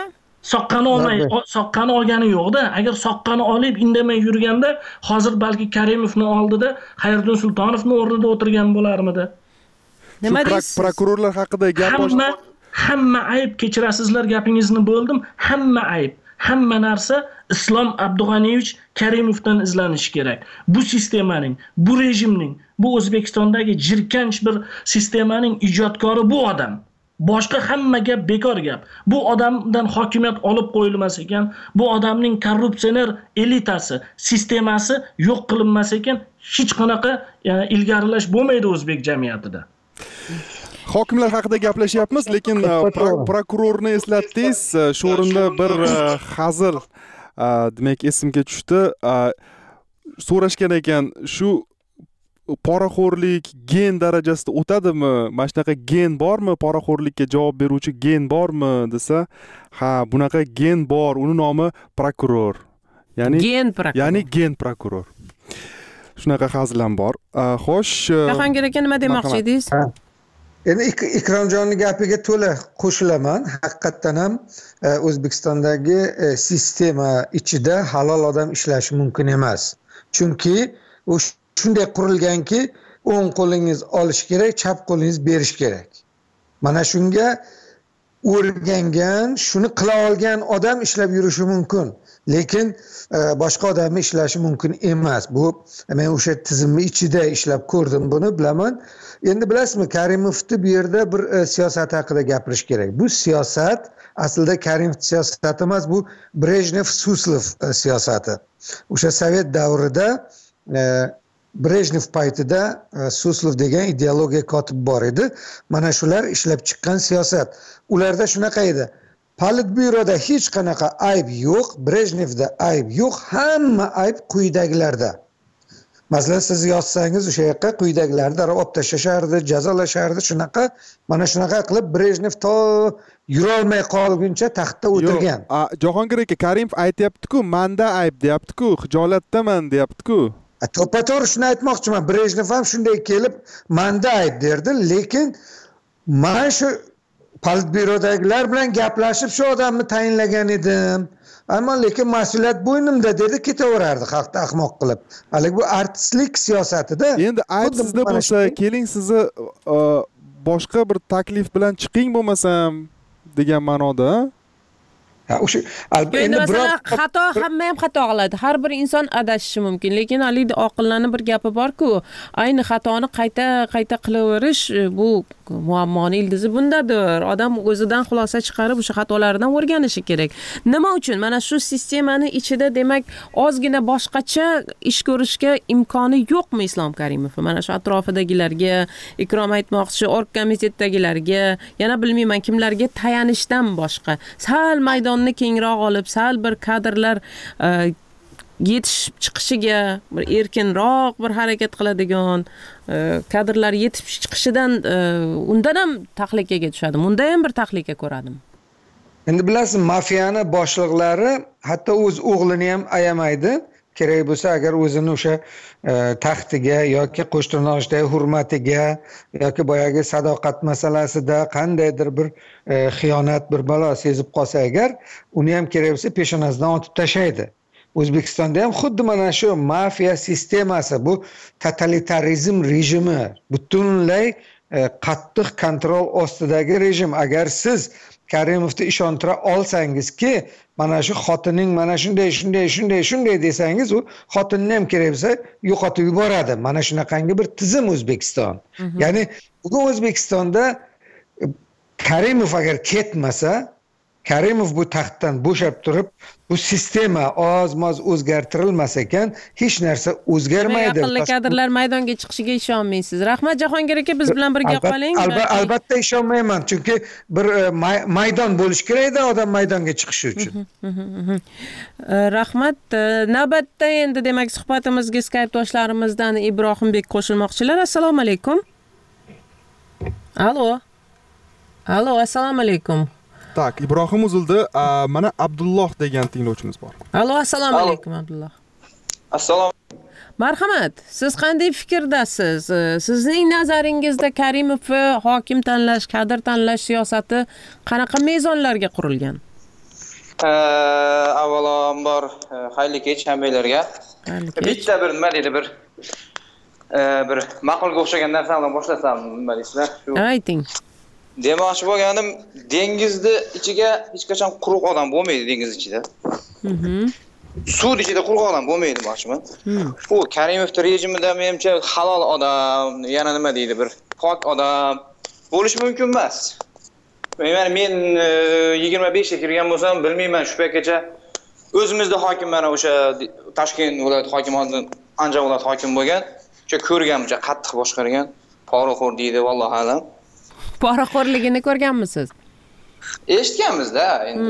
[SPEAKER 11] Soqqani olgani yo'q-da. Agar soqqani olib indamay yurganda, hozir balki Karimovning oldida Xayriddin Sultonovning o'rnida o'tirgan bo'larmidi?
[SPEAKER 8] Nima deysiz?
[SPEAKER 7] Prokurorlar haqida gap
[SPEAKER 11] hamma ayb, kechirasizlar, gapingizni bo'ldim. Hamma ayb, hamma narsa Islom Abdug'aniyevich Karimovdan izlanishi kerak. Bu sistemaning, bu rejimning, bu O'zbekistondagi jirkanch bir sistemaning ijodkori bu odam. Boshqa hamma gap bekor gap. Bu odamdan hokimiyat olib qo'yilmas ekan, bu odamning korrupsioner elitasi, sistemasi yo'q qilinmas ekan, hech qanaqa ilgarilash bo'lmaydi o'zbek jamiyatida.
[SPEAKER 7] Hokimlar haqida gaplashyapmiz, lekin prokurorni eslatdingiz. Shu o'rinda bir hazil demak esimga tushdi. So'rashgan ekan, shu poraxo'rlik gen darajasida o'tadimi? Mana shunaqa gen bormi? Poraxo'rlikka javob beruvchi gen bormi desa, ha, bunaqa gen bor. Uni nomi prokuror. Ya'ni gen prokuror. Shunaqa hazil ham bor. Xo'sh,
[SPEAKER 8] Jahongir aka nima demoqchi edingiz?
[SPEAKER 10] Endi Ikromjonning gapiga to'la qo'shilaman. Haqiqatdan ham O'zbekistondagi sistema ichida halol odam ishlashi mumkin emas. Chunki u shunday qurilganki, o'ng qo'lingiz olish kerak, chap qo'lingiz berish kerak. Mana shunga o'rgangan, shuni qila olgan odam ishlab yurishi mumkin. Lekin boshqa odamni ishlashi mumkin emas. Bu men o'sha tizimni ichida ishlab ko'rdim, buni bilaman. Endi bilasizmi, Karimovni bu yerda bir siyosat haqida gapirish kerak. Bu siyosat aslida Karimov siyosati emas, bu Brejnev-Suslov siyosati. O'sha Sovet davrida Brejnev paytida Suslov degan ideologiya kotib bor edi. Mana shular ishlab chiqqan siyosat. Ularda shunaqa edi. Politbyuroda hech qanaqa ayb yo'q, Brejnevda ayb yo'q, hamma ayb quyidagilarda. Masalan, siz yozsangiz o'sha yoqqa quyidagilarni darrov olib tashlashardi, jazolashardi, shunaqa, mana shunaqa qilib Brejnev to yura olmay qolguncha taxtda o'tirgan.
[SPEAKER 7] Jahongir aka, Karimov aytayapti-ku, menda ayb deyapti-ku, hijolatdaman deyapti-ku.
[SPEAKER 10] To'ppa-to'g'ri shuni aytmoqchiman. Brejnev ham shunday kelib, manda ayt derdi, lekin men shu politbyurodagilar bilan gaplashib shu odamni tayinlagan edim. Ammo lekin mas'uliyat bo'ynimda dedi, ketaverardi xalqni ahmoq qilib. Hali bu artistlik siyosatida.
[SPEAKER 7] Endi aytsizda bo'lsa, keling sizni boshqa bir taklif bilan chiqing bo'lmasam degan ma'noda.
[SPEAKER 10] O'sha
[SPEAKER 8] endi masalan xato hamma ham xato qiladi. Har bir inson adashishi mumkin, lekin haligi oqillarning bir gapi bor-ku, ayni xatoni qayta qilaverish bu muammoning ildizi bundadir. Odam o'zidan xulosa chiqarib o'sha xatolaridan o'rganishi kerak. Nima uchun? Mana shu sistemani ichida demak ozgina boshqacha ish ko'rishga imkoni yo'qmi Islom Karimov? Mana shu atrofidagilarga, Ikrom aytmoqchi, org komitetdagilarga, yana bilmayman kimlarga tayanishdan boshqa. Sal maydonni kengroq olib, sal bir kadrlar yetishib chiqishiga, bir erkinroq bir harakat qiladigan kadrlar yetib chiqishidan undan ham tahlikaga tushadim. Unda ham bir tahlika ko'radim.
[SPEAKER 10] Endi bilasiz, mafiyani boshliqlari hatto o'z o'g'lini ham ayamaydi. Kerak bo'lsa, agar o'zini o'sha taxtiga yoki qo'shtirnoqdagi hurmatiga yoki boyagi sadoqat masalasida qandaydir bir xiyonat, bir balo sezib qolsa agar, uni ham kerak bo'lsa peshonasidan otib tashlaydi. O'zbekistonda ham xuddi mana shu mafiya sistemasi, bu totalitarizm rejimi, butunlay qattiq kontrol ostidagi rejim. Agar siz Karimovni ishontira olsangizki, mana shu xotining mana shunday desangiz, u xotinni ham kerak bo'lsa yo'qotib yuboradi. Mana shunaqangi bir tizim O'zbekiston. Ya'ni bugun O'zbekistonda Karimov agar ketmasa, Karimov bu taxtdan bo'shab turib, bu sistema oz-moz o'zgartirilmas ekan, hech narsa o'zgarmaydi.
[SPEAKER 8] Aqlli kadrlar maydonga chiqishiga ishonmaysiz. Rahmat Jahongir aka, biz bilan birga qoling.
[SPEAKER 10] Albatta ishonmayman, chunki bir maydon bo'lish kerak-da odam maydonga chiqishi uchun.
[SPEAKER 8] Rahmat. Navbatda endi demak suhbatimizga Skype doshlarimizdan Ibrohimbek qo'shilmoqchilar. Assalomu alaykum. Allo, assalomu alaykum.
[SPEAKER 7] Tak, Ibrohim uzildi. Mana Abdulloh degan tinglovchimiz bor.
[SPEAKER 8] Allo, assalomu alaykum Abdulloh.
[SPEAKER 4] Assalomu.
[SPEAKER 8] Marhamat, siz qanday fikrdasiz? Sizning nazaringizda Karimovni hokim tanlash, kadr tanlash siyosati qanaqa mezonlarga qurilgan?
[SPEAKER 12] Avvalambor xayrli kech hammalarga. Bitta bir nima deydi, bir ma'qulga o'xshagan narsadan boshlasam, nima deysizlar?
[SPEAKER 8] Ayting.
[SPEAKER 12] Demoqchi bo'lganim, dengizni ichiga hech qachon quruq odam bo'lmaydi, dengiz ichida. Suv ichida quruq odam bo'lmaydi demoqchiman. Bu Karimovning rejimida menimcha halol odam, yana nima deydi, bir pok odam bo'lish mumkin emas. Men 25 ga kirgan bo'lsam, bilmayman shu paytgacha o'zimizda hokim mana o'sha Toshkent viloyat hokimiyatidan Andijon viloyat hokim bo'lgan, o'sha ko'rganimcha qattiq boshqargan, poraxo'r deydi, vallohu alam.
[SPEAKER 8] Poraxo'rligini ko'rganmisiz?
[SPEAKER 12] Eshitganmiz-da endi.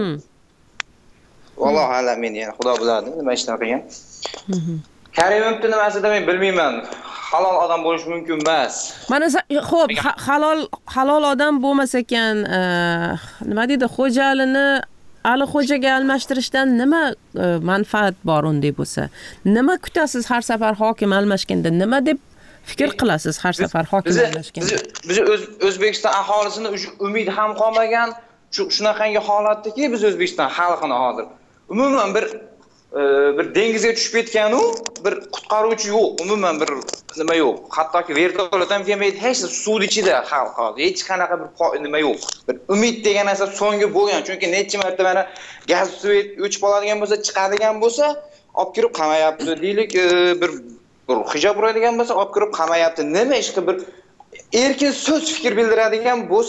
[SPEAKER 12] Vallohu alam, men yana Xudo biladi nima ishlar qilgan. Karimovning nimasida men bilmayman. Halol odam bo'lish mumkin emas.
[SPEAKER 8] Mana xo'p, halol odam bo'lmasa ekan, nima deydi, Xo'jalini Ali Xo'jaga almashtirishdan nima manfaat bor unday bo'lsa? Nima kutasiz har safar hokim almashganda? Nima deb fikr qilasiz har safar hokim almashganda?
[SPEAKER 12] Biz O'zbekiston aholisini umid ham qolmagan, shunaqangi holatdaki biz O'zbekiston xalqini hozir umuman bir dengizga tushib ketgan-u, bir qutqaruvchi yo'q, umuman bir nima yo'q. Hattoki vertolyot ham kelmaydi, hech suv ichida xalq hozir. Hech qanaqa bir nima yo'q. Bir umid degan narsa so'nggi bo'lgan, chunki necha marta mana gaz suv o'chib qoladigan bo'lsa, chiqadigan bo'lsa, olib kirib qamayapti deylik, bir hijob uradigan bo'lsa, olib kirib qamayapti. Nima ishqi bir erkin so'z fikr bildiradigan bo'lsa,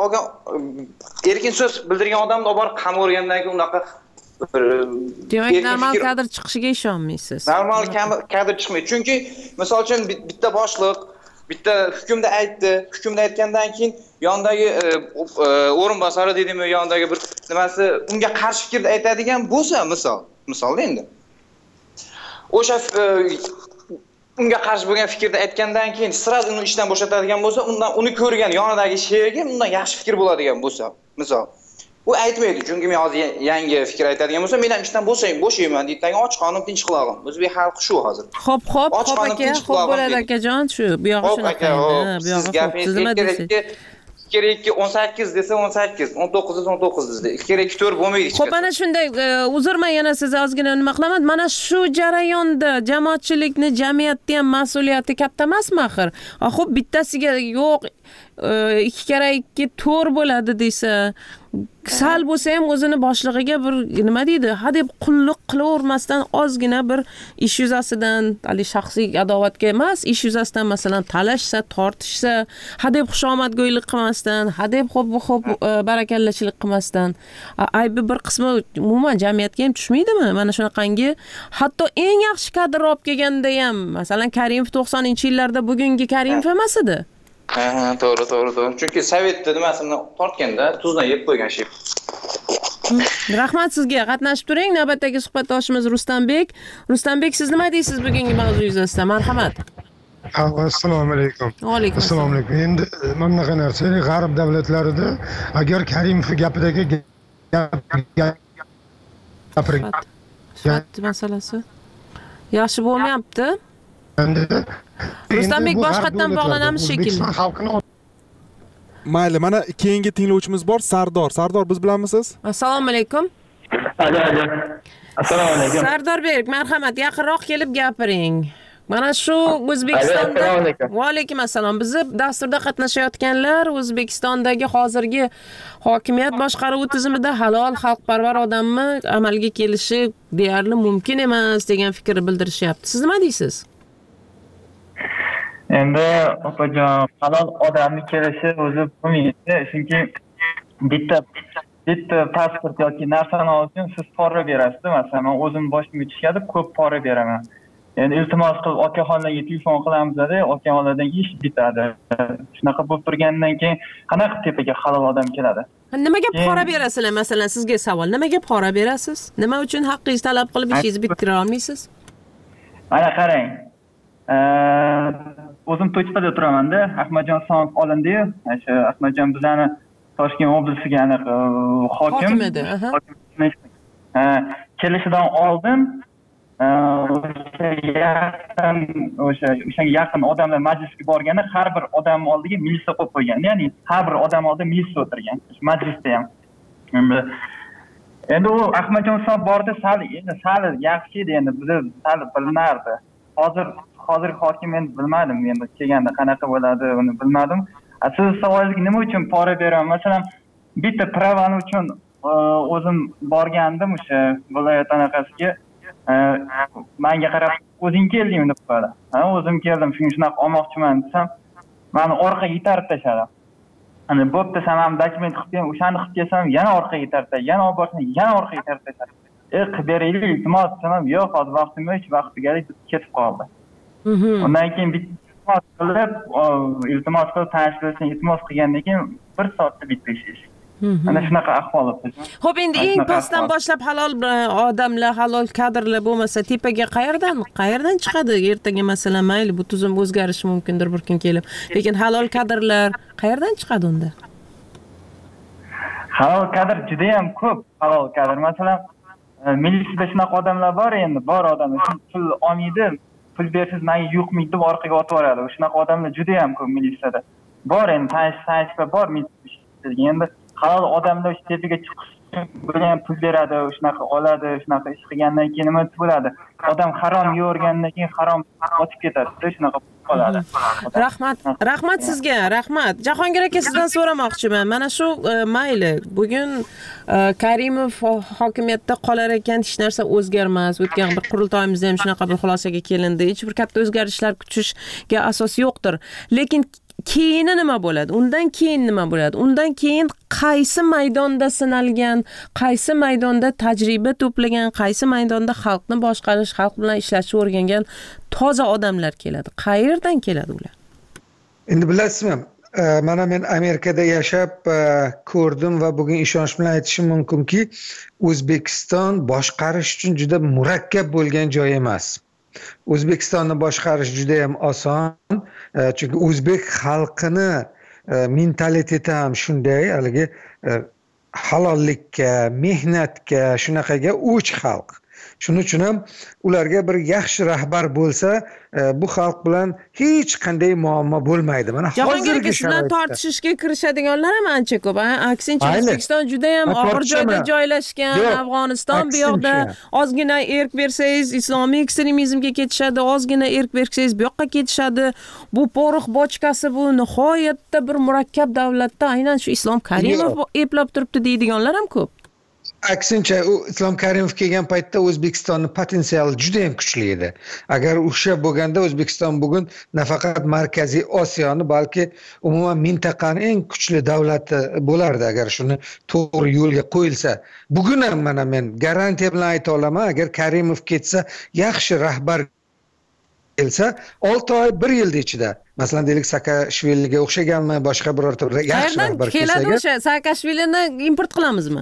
[SPEAKER 12] erkin so'z bildirgan odamni olib borib qamoqlagandan keyin unaqa
[SPEAKER 8] demak, normal kadr chiqishiga ishonmaysiz.
[SPEAKER 12] Normal kadr chiqmaydi. Chunki misol uchun bitta boshliq bitta hukmda aytdi. Hukmda aytgandan keyin yondagi o'rinbosari deydimi, yondagi bir nimasi unga qarshi fikrda aytadigan bo'lsa, misolda endi. O'sha unga qarshi bo'lgan fikrda aytgandan keyin sirasi uni ishdan bo'shatadigan bo'lsa, undan uni ko'rgan yonidagi sheriga undan yaxshi fikr bo'ladigan bo'lsa, misol u aytmaydi, chunki men hozir yangi fikr aytadigan bo'lsam, men ham ishdan bo'shayman deydi, ochiqonim tinch qulog'im. O'zbek xalqi shu hozir.
[SPEAKER 8] Xo'p, aka, xo'p bo'ladi akajon, shu bu yog'i shunaqa endi, bu yog'i xo'p. Siz nima deysiz?
[SPEAKER 12] 2 18 desa 18, 19 desa 19 desa 2 4 bo'lmaydi.
[SPEAKER 8] Xo'p, ana shunday, uzrman yana siz ozgina nima qilaman. Mana shu jarayonda jamoatchilikni, jamiyatni ham mas'uliyati katta emasmi axir? Xo'p, bittasiga yo'q 2 kara 2 4 bo'ladi desa, sal bo'lsa ham o'zini boshlig'iga bir nima deydi, deb qulluq qilavermasdan ozgina bir ish yuzasidan, shaxsiy adovatga emas, ish yuzasidan masalan talashsa, tortishsa, deb xushomadgo'ylik qilmasdan, deb xo'p barakallachilik qilmasdan, aybi bir qismi umuman jamiyatga ham tushmaydimi? Mana shunaqangi, hatto eng yaxshi kadr olib kelganda ham, masalan Karimov 90-yillarda bugungi Karimov emas edi.
[SPEAKER 12] To'g'ri. Chunki Sovetda nimasini tortganda tuzdan yeb qo'ygan shef.
[SPEAKER 8] Rahmat sizga, qatnashib turing. Navbatdagi suhbatdoshimiz Rustam-bek. Rustam-bek, siz nima deysiz bugungi mavzu yuzasidan? Marhamat.
[SPEAKER 13] Assalomu alaykum.
[SPEAKER 8] Va alaykum assalom.
[SPEAKER 13] Assalomu alaykum. Endi mana bunaqa narsa g'arb davlatlarida agar Karimov gapidagi
[SPEAKER 8] gapirgan masalasi yaxshi bo'lmayapti. Rustam-bek boshqatdan bog'lanamiz shekilli.
[SPEAKER 7] Mayli, mana keyingi tinglovchimiz bor, Sardor. Sardor, biz bilanmisiz?
[SPEAKER 8] Assalomu alaykum.
[SPEAKER 14] Assalomu alaykum.
[SPEAKER 8] Sardorbek, marhamat, yaqinroq kelib gapiring. Mana shu O'zbekistonda Va alaykum assalom. Bizni dasturda qatnashayotganlar O'zbekistondagi hozirgi hokimiyat boshqaruvi tizimida halol, xalqparvar odamni amalga kelishi deyarli mumkin emas degan fikrni bildirishyapti. Siz nima deysiz?
[SPEAKER 14] Endi opajon, halol odamni kelishi o'zi bo'lmaydi, chunki bitta pasport yoki narsani olish uchun siz pora berasiz. Masalan, men o'zim boshimga tushadi, ko'p pora beraman. Endi iltimos qilib okaxonlarga telefon qilamiz-da, okaxonlardan ish bitadi. Shunaqa bo'lib turgandan keyin qanaqa tepaga halol odam keladi?
[SPEAKER 8] Nimaga pora berasizlar? Masalan, sizga savol, nimaga pora berasiz? Nima uchun haqqingizni talab qilib ishingizni bitira olmaysiz?
[SPEAKER 14] Mana qarang. O'zim To'chqada turaman-da, Ahmadjon Sonov olindi-yu, o'sha Ahmadjon bizani Toshkent oblasiga aniq hokim edi. Kelishidan oldin o'sha yaqin odamlar majlisga borganda har bir odam oldiga militsiya qo'yib qo'ygan. Ya'ni har bir odam oldida militsiya o'tirgan. Majlisda ham. Endi u Ahmadjon Sonov bordi, sal yaxshi edi, endi biz sal bilinardi. Hozir hokim endi bilmadim, endi kelganda qanaqa bo'ladi uni bilmadim. Siz savolingizga nima uchun pora beraman? Masalan, bitta pravani uchun o'zim borgandim o'sha viloyat anaqasiga. Menga qarab o'zing keldingmi deb qo'yadi. O'zim keldim, shunaqa olmoqchiman desam, meni orqaga itarib tashladi. Ana bo'pti, sen ham dokument qilib, o'shani qilib kelsam, yana orqaga itarib tashladi. Yana olib borsam, yana orqaga itarib tashladi. Qilib beraylik, iltimos desam, yo'q, hozir vaqtim yo'q, vaqt tugadi, ketib qoldi. Undan keyin iltimos qilib tanishtirishni iltimos qilgandan keyin 1 soatda bitdi ish. Ana shunaqa ahvol bo'ldi.
[SPEAKER 8] Xo'p, endi eng pastdan boshlab halol odamlar, halol kadrlar bo'lmasa, tepaga qayerdan chiqadi? Ertaga masalan, mayli bu tuzum o'zgarishi mumkindir bir kun kelib. Lekin halol kadrlar qayerdan chiqadi unda?
[SPEAKER 14] Halol kadr juda ham ko'p, halol kadr. Masalan, militsiyada shunaqa odamlar bor, endi bor odamlar pul olmaydi. Pul bersiz menga yo'qmaydi deb orqaga otib yuboradi. Shunaqa odamlar juda ham ko'p militsiyada. Bor endi tanishlar bor militsiyada. Endi halol odamlar shu tepaga chiqish uchun ham pul beradi, shunaqa oladi, shunaqa ish qilgandan keyin nima bo'ladi? Odam harom yeyorgandan keyin harom o'tib ketadi, shunaqa qoladi.
[SPEAKER 8] Rahmat sizga, rahmat. Jahongir aka, sizdan so'ramoqchiman. Mana shu mayli, bugun Karimov hokimiyatda qolar ekan, hech narsa o'zgarmas. O'tgan bir qurultoyimizda ham shunaqa bir xulosaga kelindi. Hech bir katta o'zgarishlar kutishga asos yo'qdir. Lekin keyini nima bo'ladi? Undan keyin nima bo'ladi? Undan keyin qaysi maydonda sinalgan, qaysi maydonda tajriba to'plagan, qaysi maydonda xalqni boshqarish, xalq bilan ishlashni o'rgangan toza odamlar keladi. Qayerdan keladi ular?
[SPEAKER 10] Endi bilasizmi, mana men Amerikada yashab ko'rdim va bugun ishonch bilan aytishim mumkinki, O'zbekiston boshqarish uchun juda murakkab bo'lgan joy emas. O'zbekistonni boshqarish juda ham oson, chunki o'zbek xalqini mentaliteti ham shunday, haligi halollikka, mehnatga, shunaqaga o'ch xalq. Shuning uchun ham ularga bir yaxshi rahbar bo'lsa, bu xalq bilan hech qanday muammo bo'lmaydi. Mana hozirgi
[SPEAKER 8] sharoitda tortishishga kirishadiganlar ham ancha ko'p. Aksincha O'zbekiston juda ham og'ir joyda joylashgan. Afg'oniston bu yoqda ozgina erk bersangiz islomiy ekstremizmga ketishadi, ozgina erk bersangiz bu yoqqa ketishadi. Bu porox bochkasi bu nihoyatda bir murakkab davlatda aynan shu Islom Karimov eplab turibdi deydiganlar ham ko'p.
[SPEAKER 10] Aksincha Islom Karimov kelgan paytda O'zbekistonning potensiali juda ham kuchli edi. Agar o'sha bo'lganda O'zbekiston bugun nafaqat Markaziy Osiyoni, balki umuman mintaqaning eng kuchli davlati bo'lardi agar shuni to'g'ri yo'lga qo'yilsa. Bugun ham mana men garantiya bilan ayta olaman, agar Karimov ketsa, yaxshi rahbar kelsa, 6 oy 1 yil ichida, masalan deylik Saakashviliga o'xshaganmi, boshqa birorta yaxshi rahbar kelsa.
[SPEAKER 8] Keladi o'sha Saakashvilini import qilamizmi?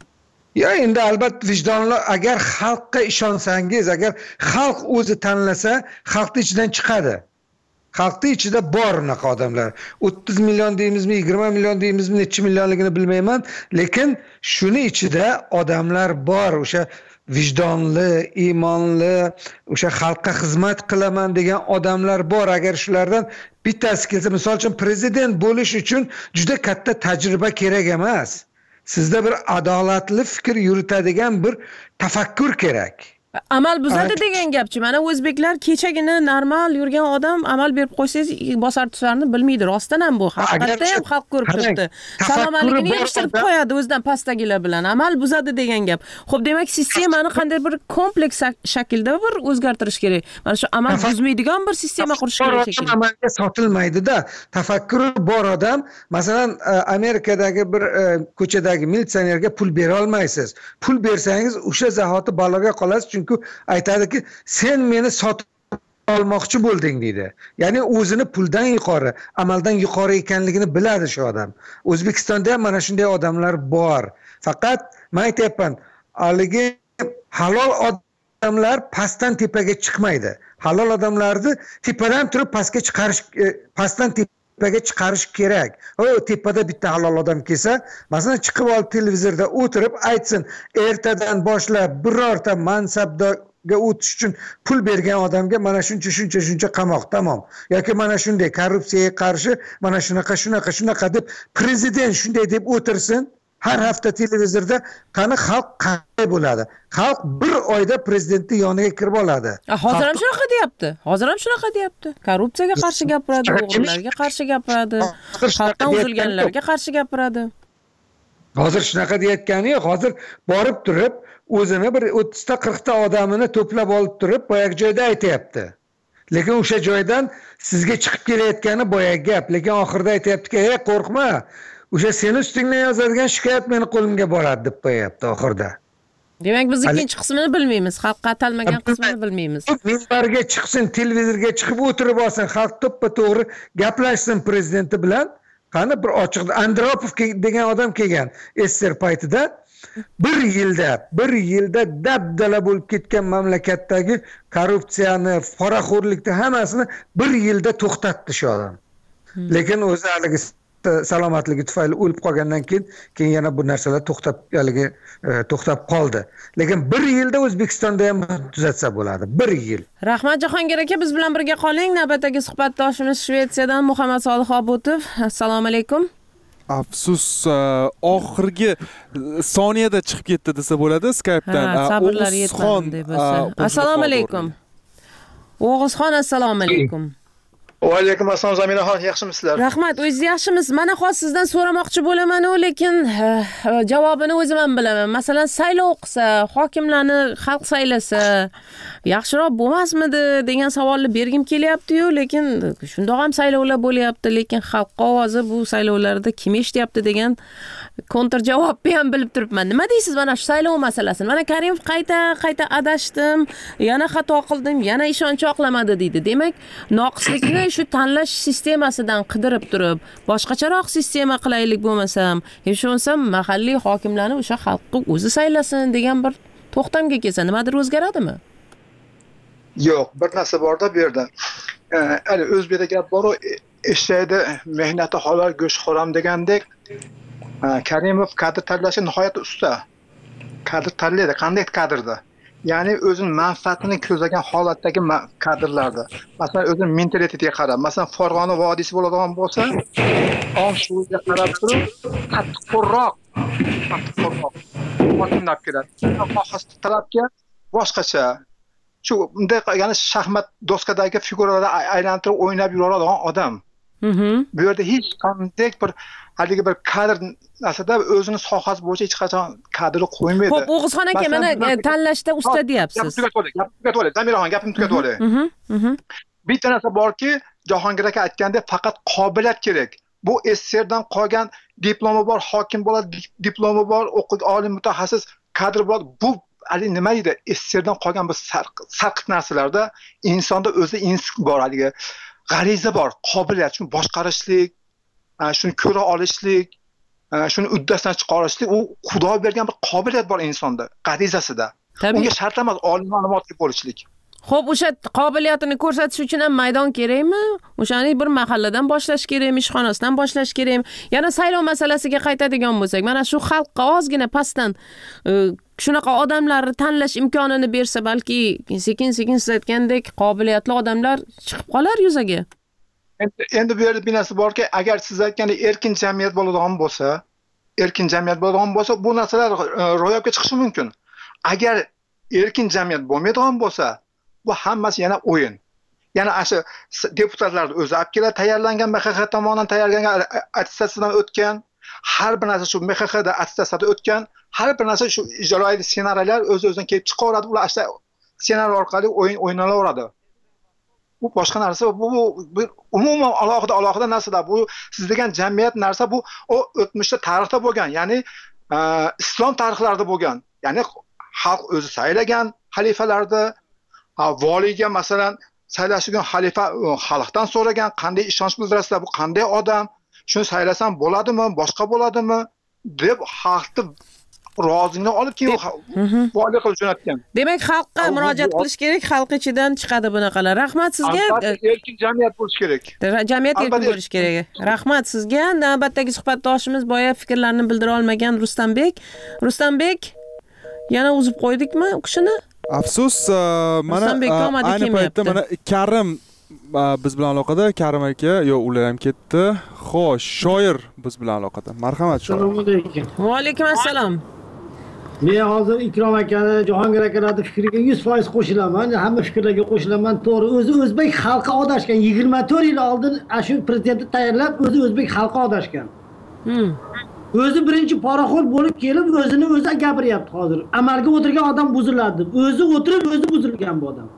[SPEAKER 10] Ya endi albatta vijdonli, agar xalqqa ishonsangiz, agar xalq o'zi tanlasa, xalqning ichidan chiqadi. Xalqning ichida bor unaqa odamlar. 30 million deymizmi, 20 million deymizmi, necha millionligini bilmayman, lekin shuni ichida odamlar bor, o'sha vijdonli, iymonli, o'sha xalqqa xizmat qilaman degan odamlar bor. Agar shulardan bittasi kelsa, misol uchun prezident bo'lish uchun juda katta tajriba kerak emas. Sizda bir adolatli fikr yuritadigan bir tafakkur kerak.
[SPEAKER 8] Amal buzadi degan gapchi. Mana o'zbeklar kechagina normal yurgan odam amal berib qo'ysangiz bosar tusarni bilmaydi. Rostdan ham bu. Haqiqatda ham xalq ko'rib turibdi. Salomatligini yig'ishtirib qo'yadi o'zidan pastdagilar bilan. Amal buzadi degan gap. Xo'p, demak sistemani qanday bir kompleks shaklda bir o'zgartirish kerak. Mana shu amal buzmaydigan bir sistema qurish kerak shekilli.
[SPEAKER 10] Amalga sotilmaydi-da. Tafakkuri bor odam, masalan, Amerikadagi bir ko'chadagi militsionerga pul bera olmaysiz. Pul bersangiz o'sha zahoti baloga qolasiz. Chunki aytadiki, sen meni sotib olmoqchi bo'lding deydi. Ya'ni o'zini puldan yuqori, amaldan yuqori ekanligini biladi shu odam. O'zbekistonda ham mana shunday odamlar bor. Faqat men aytayapman, haligi halol odamlar pastdan tepaga chiqmaydi. Halol odamlarni tepadan turib pastga chiqarish, pastdan tepaga chiqarish kerak. Tepada bitta halol odam kelsa, masalan chiqib olib televizorda o'tirib aytsin, ertadan boshlab birorta mansabga o'tish uchun pul bergan odamga mana shuncha qamoq, tamom. Yoki mana shunday korrupsiyaga qarshi mana shunaqa deb prezident shunday deb o'tirsin. Har hafta televizorda qani xalq qanday bo'ladi? Xalq bir oyda prezidentning yoniga kirib oladi.
[SPEAKER 8] Hozir ham shunaqa deyapti. Korrupsiyaga qarshi gapiradi, o'g'rilarga qarshi gapiradi, xalqdan uzilganlarga qarshi gapiradi.
[SPEAKER 10] Hozir shunaqa deyotgani yo'q. Hozir borib turib, o'zini bir 30 ta 40 ta odamini to'plab olib turib, boyagi joyda aytayapti. Lekin o'sha joydan sizga chiqib kelayotgani boyagi gap, lekin oxirida aytayaptiki, "Ey, qo'rqma. O'sha seni ustingdan yozadigan shikoyat meni qo'limga boradi" deb qo'yapti oxirida.
[SPEAKER 8] Demak, biz ikkinchi qismini bilmaymiz, xalqqa atalmagan qismini bilmaymiz.
[SPEAKER 10] Minbarga chiqsin, televizorga chiqib o'tirib olsin, xalq to'ppa-to'g'ri gaplashsin prezidenti bilan. Qani bir ochiq Andropov degan odam kelgan SSR paytida bir yilda dabdala bo'lib ketgan mamlakatdagi korrupsiyani, poraxo'rlikni hammasini bir yilda to'xtatdi shu odam. Lekin o'zi haligi salomatligi tufayli o'lib qolgandan keyin yana bu narsalar to'xtab qoldi. Lekin bir yilda O'zbekistonda ham tuzatsa bo'ladi. 1 yil.
[SPEAKER 8] Rahmat Jahongir aka, biz bilan birga qoling. Navbatdagi suhbatdoshimiz Shvetsiyadan Muhammad Solih Obutov. Assalomu alaykum.
[SPEAKER 7] Afsus, oxirgi soniyada chiqib ketdi desa bo'ladi Skype'dan.
[SPEAKER 8] Sabrlar yetmadi bo'lsa. Assalomu alaykum. O'g'izxon, assalomu alaykum.
[SPEAKER 15] Va alaykum assalom Zaminaxon, yaxshimisizlar?
[SPEAKER 8] Rahmat, o'zingiz yaxshimisiz? Mana hozir sizdan so'ramoqchi bo'laman-u, lekin javobini o'zim ham bilaman. Masalan, saylov qilsa, hokimlarni xalq saylasa, yaxshiroq bo'lmasmidi degan savolni bergim kelyapti-yu, lekin shundoq ham saylovlar bo'lyapti, lekin xalqqa ovozi bu saylovlarda kim eshityapti degan kontr javobni ham bilib turibman. Nima deysiz mana shu saylov masalasini? Mana Karimov qayta adashdim, yana xato qildim, yana ishonch oqlamadi deydi. Demak, noqislikni shu tanlash sistemasidan qidirib turib, boshqacharoq sistema qilaylik bo'lmasam, hech bo'lmasa mahalliy hokimlarni o'sha xalqqa o'zi saylasin degan bir to'xtamga kelsa, nimadir o'zgaradimi?
[SPEAKER 15] Yo'q, bir narsa borda bu yerda. O'zbekda gap bor, eshakda mehnati halol, go'sht harom degandek, Karimov kadr tanlashda nihoyatda usta. Kadr tanlaydi, qanday kadrda? Ya'ni o'zining manfaatini ko'zlagan holatdagi kadrlarda. Masalan, o'zining mentalitetiga qarab, masalan, Farg'ona vodiysi bo'ladigan bo'lsa, Onshuga qarab turib, qattiqroq hokimlab keladi. Xohas talabga boshqacha. Shu bunday ya'ni shaxmat doskadagi figuralarni aylantirib o'ynab yuradigan odam. Bu yerda hech qanday bir haligi bir kadr aslida o'zini sohasi bo'yicha hech qachon kadr qo'ymaydi.
[SPEAKER 8] Xo'p, O'g'izxon aka, mana tanlashda usta deyapsiz.
[SPEAKER 15] Tugatib olay. Zamiraxon, gapimni tugatib olay. Bitta narsa borki, Jahongir aka aytgandek, faqat qobiliyat kerak. Bu SSRdan qolgan diplomi bor, hokim bo'ladi, diplomi bor, oliy mutaxassis kadr bo'ladi. Bu haligi nima edi? SSRdan qolgan bir sarqit narsalarda insonda o'zi instinkt bor, haligi g'ariza bor, qobiliyat, shuni boshqarishlik, shuni ko'ra olishlik, shuni uddasidan chiqarishlik, u Xudo bergan bir qobiliyat bor insonda, g'arizasida. Unga shart emas oliy ma'lumotli bo'lishlik.
[SPEAKER 8] Xo'p, o'sha qobiliyatini ko'rsatish uchun ham maydon kerakmi? O'shani bir mahalladan boshlash kerakmi, ishxonasidan boshlash kerakmi? Yana saylov masalasiga qaytadigan bo'lsak, mana shu xalqqa ozgina pastdan shunaqa odamlarni tanlash imkonini bersa, balki sekin-sekin siz aytgandek qobiliyatli odamlar chiqib qolar yuzaga.
[SPEAKER 15] Endi bu yerda bir narsa borki, agar siz aytgandek erkin jamiyat bo'ladigan bo'lsa, bu narsalar ro'yobga chiqishi mumkin. Agar erkin jamiyat bo'lmaydigan bo'lsa, bu hammasi yana o'yin. Yana shu deputatlarni o'zi olib keladi, tayyorlangan MXX tomonidan tayyorlangan attestatsiyadan o'tgan, har bir narsa shu MXXda attestatsiyadan o'tgan, har bir narsa shu ijroiy ssenariylar o'z-o'zidan kelib chiqaveradi. Ular ashla ssenariy orqali o'ynalaveradi. Bu boshqa narsa, bu umuman alohida narsalar. Bu siz degan jamiyat narsa, bu o'tmishda tarixda bo'lgan, ya'ni islom tarixlarida bo'lgan. Ya'ni xalq o'zi saylagan xalifalarda voliyga masalan saylashgan xalifa xalqdan so'ragan, qanday ishonch bildirasizlar, bu qanday odam, shuni saylasam bo'ladimi, boshqa bo'ladimi deb xalqni roziligini olib keyin voliy qilib jo'natgan.
[SPEAKER 8] Demak, xalqqa murojaat qilish kerak, xalq ichidan chiqadi bunaqalar. Rahmat sizga.
[SPEAKER 15] Erkin jamiyat bo'lish kerak.
[SPEAKER 8] Jamiyat erkin bo'lish kerak. Rahmat sizga. Navbatdagi suhbatdoshimiz boya fikrlarini bildira olmagan Rustambek, yana uzib qo'ydikmi u kishini?
[SPEAKER 7] Afsus, mana ayni paytda mana Karim biz bilan aloqada. Karim aka, yo'q, ular ham ketdi. Xo'sh, shoir biz bilan aloqada. Marhamat, shoir.
[SPEAKER 16] Assalomu alaykum.
[SPEAKER 8] Va alaykum assalom.
[SPEAKER 16] Men hozir Ikrom akani, Jahongir akalarning fikriga 100% qo'shilaman. Hamma fikrlarga qo'shilaman. To'g'ri, o'zi o'zbek xalqi adashgan. 24 yil oldin shu prezidentni tayyorlab, o'zi o'zbek xalqi adashgan. O'zi birinchi poraxo'r bo'lib kelib, o'zini o'zi gapiryapti hozir. Amalga o'tirgan odam buziladi. O'zi o'tirib, o'zi buzilgan bu odam.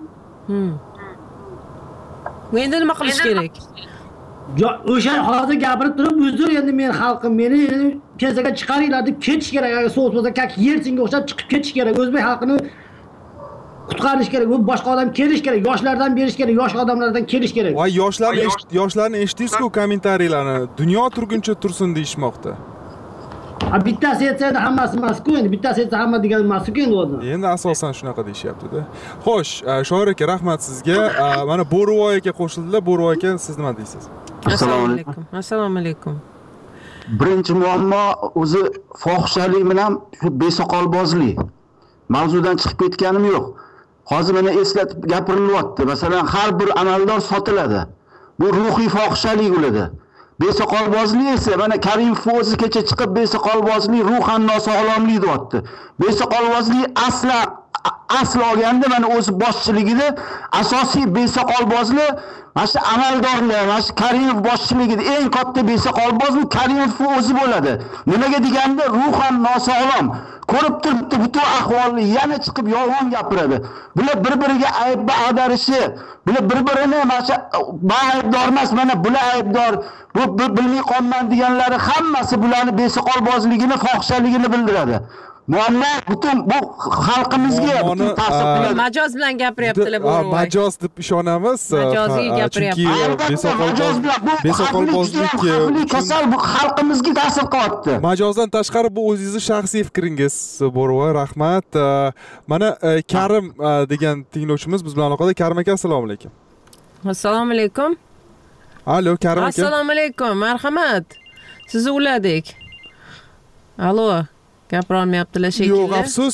[SPEAKER 8] Endi nima qilish kerak?
[SPEAKER 16] O'sha hozir gapirib turib, uzr, endi men xalqim, meni pensiyaga chiqaringlar deb ketish kerak. Agar so'z bo'lsa, kak yersinga o'xshab chiqib ketish kerak. O'zbek xalqini qutqarish kerak. Bu boshqa odam kelish kerak. Yoshlardan berish kerak. Yosh odamlardan kelish kerak.
[SPEAKER 7] Voy, yoshlarni eshitdingiz-ku kommentariylarni. Dunyo turguncha tursin deyishmoqda.
[SPEAKER 16] Bittasi aytsa hammasi emas-ku, endi bittasi aytsa hamma degan emas-ku endi o'zi.
[SPEAKER 7] Endi asosan shunaqa deyishyapti-da. Xo'sh, shoir aka, rahmat sizga. Mana Bo'rivoy aka qo'shildilar. Bo'rivoy aka, siz nima deysiz?
[SPEAKER 8] Assalomu alaykum. Assalomu alaykum.
[SPEAKER 17] Birinchi muammo o'zi fohishalik bilan shu besoqolbozlik. Mavzudan chiqib ketganim yo'q. Hozir meni eslatib gapirilyapti. Masalan, har bir amaldor sotiladi. Bu ruhiy fohishalik bo'ladi. Besoqolbozlik esa mana Karimov o'zi kecha chiqib besoqolbozlik ruhan nosog'lomlik deyapti. Besoqolbozlik asli olganda mana o'zi boshchiligida asosiy besoqolbozlik mana shu amaldorlar, mana shu Karimov boshchiligida eng katta besoqolboz bu Karimov o'zi bo'ladi. Nimaga deganda ruhan nosog'lom. Ko'rib turibdi butun ahvolni, yana chiqib yolg'on gapiradi. Bular bir-biriga ayb ag'darishi, bular bir-birini mana shu aybdor emas, mana bular aybdor, bu bilmay qolman deganlari hammasi bularni besoqolbozligini, fohishaligini bildiradi. Muammo butun bu xalqimizga butun ta'sir qiladi.
[SPEAKER 8] Majoz bilan gapiryaptilar bu.
[SPEAKER 7] Majoz deb ishonamiz.
[SPEAKER 8] Majoziy gapiryapti.
[SPEAKER 7] Besoqolbozlik
[SPEAKER 17] kasal bu xalqimizga ta'sir qilyapti.
[SPEAKER 7] Majozdan tashqari bu o'zingizning shaxsiy fikringiz, Bo'rivoy, rahmat. Mana Karim degan tinglovchimiz biz bilan aloqada. Karim aka, assalomu alaykum.
[SPEAKER 8] Assalomu alaykum.
[SPEAKER 7] Alo, Karim aka.
[SPEAKER 8] Assalomu alaykum. Marhamat. Sizni uladik. Allo, gapira olmayaptilar shekilli.
[SPEAKER 7] Yo'q, afsus,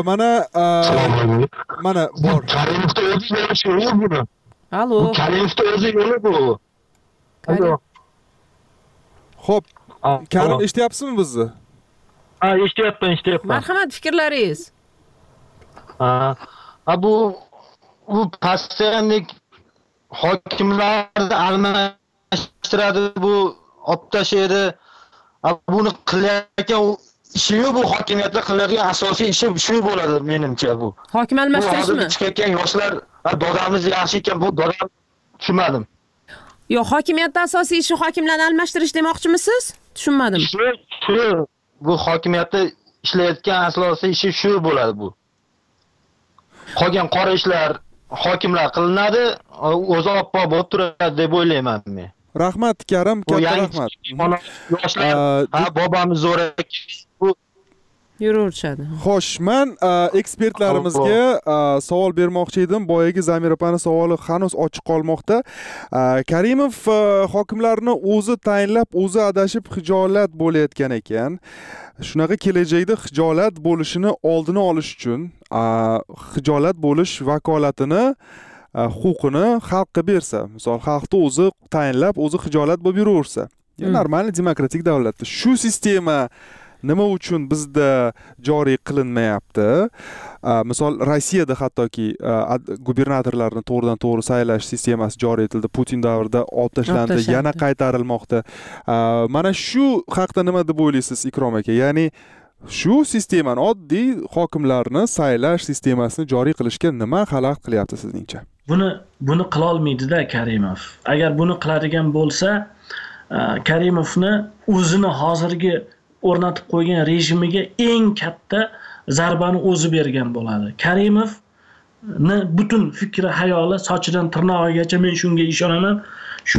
[SPEAKER 7] mana bor.
[SPEAKER 18] Karimovda o'zi yo'li buni.
[SPEAKER 8] Allo.
[SPEAKER 18] Karimovda o'zi yo'li bu. Allo.
[SPEAKER 7] Xo'p, Karim eshityapsizmi bizni?
[SPEAKER 18] Ha, eshityapman.
[SPEAKER 8] Marhamat, fikrlaringiz.
[SPEAKER 18] Bu postoyanlik hokimlarni almashtiradi, bu olib tashlaydi. Buni qilayotgan ishi yo'q, bu hokimiyatlar qilayotgan asosiy ishi shu bo'ladi menimcha bu.
[SPEAKER 8] Hokim almashtirishmi?
[SPEAKER 18] Chiqayotgan yoshlar dodamiz yaxshi ekan, bu dodam tushunmadim.
[SPEAKER 8] Yo'q, hokimiyatda asosiy ishi hokimlarni almashtirish demoqchimisiz? Tushunmadim.
[SPEAKER 18] Shu bu hokimiyatda ishlayotgan asosiy ishi shu bo'ladi bu. Qolgan qora ishlar hokimlar qilinadi, o'zi oppo bo'lib turadi deb o'ylayman men.
[SPEAKER 7] Rahmat Karim, katta rahmat.
[SPEAKER 18] Yoshlar, bobomiz zo'rak
[SPEAKER 8] yuraverishadi.
[SPEAKER 7] Xo'sh, men ekspertlarimizga savol bermoqchi edim. Boyagi Zamir opaning savoli hanuz ochiq qolmoqda. Karimov hokimlarni o'zi tayinlab, o'zi adashib hijolat bo'layotgan ekan. Shunaqa kelajakda hijolat bo'lishini oldini olish uchun hijolat bo'lish vakolatini huquqini xalqqa bersa, misol xalqni o'zi tayinlab, o'zi hijolat bo'lib yuraversa, normal demokratik davlatda shu sistema nima uchun bizda joriy qilinmayapti? Misol Rossiyada hattoki gubernatorlarni to'g'ridan to'g'ri saylash sistemasi joriy etildi, Putin davrida olib tashlandi, yana qaytarilmoqda. Mana shu haqida nima deb o'ylaysiz, Ikrom aka? Ya'ni shu sistemani, oddiy hokimlarni saylash sistemasini joriy qilishga nima xalaqit qilyapti sizningcha?
[SPEAKER 11] Buni qila olmaydi-da Karimov. Agar buni qiladigan bo'lsa, Karimovni o'zini hozirgi o'rnatib qo'ygan rejimiga eng katta zarbani o'zi bergan bo'ladi. Karimovni butun fikri, hayoli, sochidan tirnog'igacha men shunga ishonaman. Shu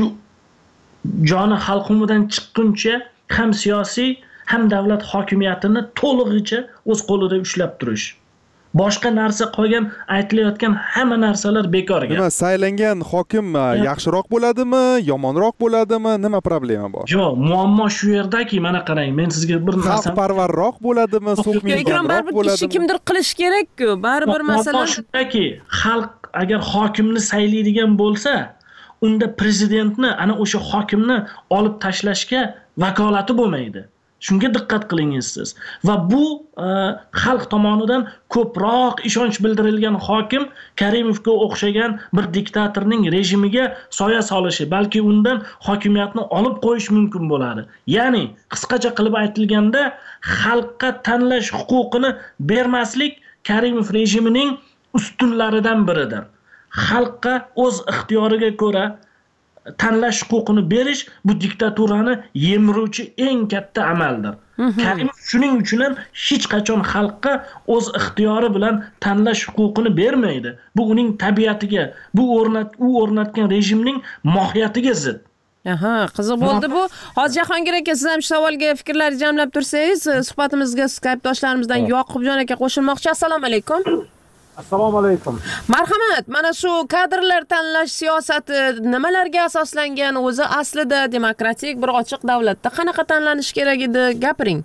[SPEAKER 11] joni halqumidan chiqquncha ham siyosiy, ham davlat hokimiyatini to'lig'icha o'z qo'lida ushlab turish. Boshqa narsa qolgan aytilayotgan hamma narsalar bekorga.
[SPEAKER 7] Nima, saylangan hokim yaxshiroq bo'ladimi, yomonroq bo'ladimi? Nima problema bor?
[SPEAKER 11] Yo'q, muammo shu yerdaki, mana qarang, men sizga bir narsa
[SPEAKER 7] xalqparvarroq bo'ladimi, so'kmaydiganroq bo'ladimi?
[SPEAKER 8] Kimdir qilish kerak-ku, baribir masala
[SPEAKER 11] shundaki, xalq agar hokimni saylaydigan bo'lsa, unda prezidentni, ana o'sha hokimni olib tashlashga vakolati bo'lmaydi. Shunga diqqat qilingiz siz. Va bu xalq tomonidan ko'proq ishonch bildirilgan hokim Karimovga o'xshagan bir diktatorning rejimiga soya solishi, balki undan hokimiyatni olib qo'yish mumkin bo'ladi. Ya'ni qisqacha qilib aytilganda, xalqqa tanlash huquqini bermaslik Karimov rejimining ustunlaridan biridir. Xalqqa o'z ixtiyoriga ko'ra tanlash huquqini berish bu diktaturani yemiruvchi eng katta amaldir. Karimov shuning uchun ham hech qachon xalqqa o'z ixtiyori bilan tanlash huquqini bermaydi. Bu uning tabiatiga, u o'rnatgan rejimning mohiyatiga zid.
[SPEAKER 8] Aha, qiziq bo'ldi bu. Hozir Jahongir aka, siz ham shu savolga fikrlaringizni jamlab tursangiz, suhbatimizga Skype doshlarimizdan Yoqubjon aka qo'shilmoqchi. Assalomu alaykum.
[SPEAKER 19] Assalomu alaykum.
[SPEAKER 8] Marhamat, mana shu kadrlar tanlash siyosati nimalarga asoslangan? O'zi aslida demokratik bir ochiq davlatda qanaqa tanlanish kerak edi? Gapiring.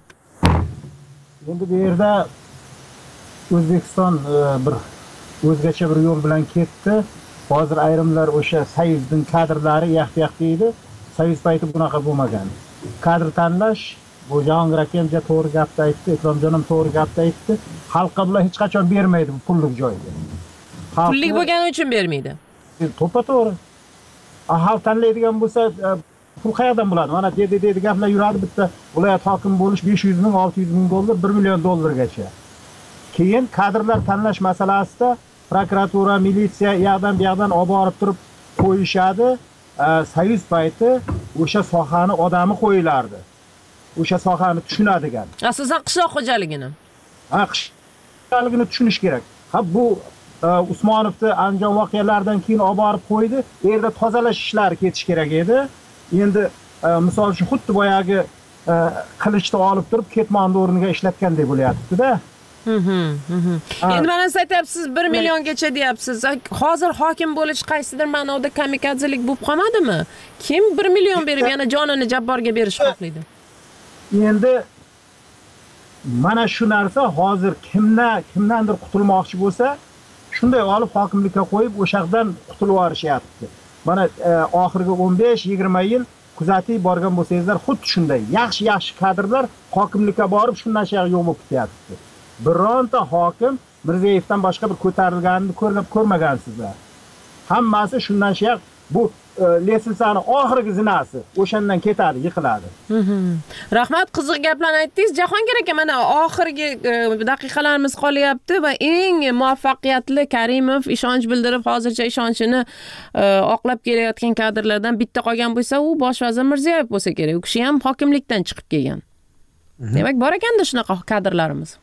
[SPEAKER 19] Endi bu yerda O'zbekiston bir o'zgacha bir yo'l bilan ketdi. Hozir ayrimlar o'sha Soyuzning kadrlari yaxti deydi. Soyuz payti bunaqa bo'lmagan. Kadr tanlash bu Jahongir akam to'g'ri gapni aytdi, Ikromjon ham to'g'ri gapni aytdi. Xalqqa bular hech qachon bermaydi bu pullik joyga.
[SPEAKER 8] Pullik bo'lgani uchun bermaydi.
[SPEAKER 19] To'ppa-to'g'ri. Xalq tanlaydigan bo'lsa, pul qayerdan bo'ladi? Mana dedi gaplar yuradi, bitta viloyat hokimi bo'lish 500 ming, 600 ming dollar, 1 million dollargacha. Keyin kadrlar tanlash masalasida prokuratura, militsiya yoqdan bu yoqdan olib borib turib qo'yishadi. Soyuz payti o'sha sohani odami qo'yilardi. O'sha sohani tushunadigan.
[SPEAKER 8] Asosan qishloq xo'jaligini.
[SPEAKER 19] Qishloqligini tushunish kerak. Bu Usmonovni Andijon voqealaridan keyin olib borib qo'ydi. Bu yerda tozalash ishlari ketish kerak edi. Endi misol uchun xuddi boyagi qilichni olib turib ketmonni o'rniga ishlatgandek bo'lyapti-da.
[SPEAKER 8] Endi mana siz aytyapsiz 1 milliongacha deyapsiz. Hozir hokim bo'lish qaysidir ma'noda kamikadzelik bo'lib qolmadimi? Kim 1 million berib yana jonini jabborga berish xohlaydi?
[SPEAKER 19] Endi mana shu narsa hozir kimdandir qutulmoqchi bo'lsa, shunday olib hokimlikka qo'yib o'sha yerdan qutulib olishyapti. Mana oxirgi 15-20 yil kuzatib borgan bo'lsangizlar, xuddi shunday yaxshi kadrlar hokimlikka borib shundan yo'q bo'lib ketyapti. Bironta hokim Mirzayevdan boshqa bir ko'tarilganini ko'rmagansizlar. Hammasi shundan bu letsani oxirgi zinasi o'shandan ketadi, yiqiladi.
[SPEAKER 8] Rahmat, qiziq gaplarni aytdingiz. Jahongir aka, mana oxirgi daqiqalarimiz qolyapti va eng muvaffaqiyatli Karimov ishonch bildirib, hozircha ishonchini oqlab kelayotgan kadrlardan bitta qolgan bo'lsa, u bosh vazir Mirziyoyev bo'lsa kerak. U kishi ham hokimlikdan chiqib kelgan. Demak, bor ekanda shunaqa kadrlarimiz.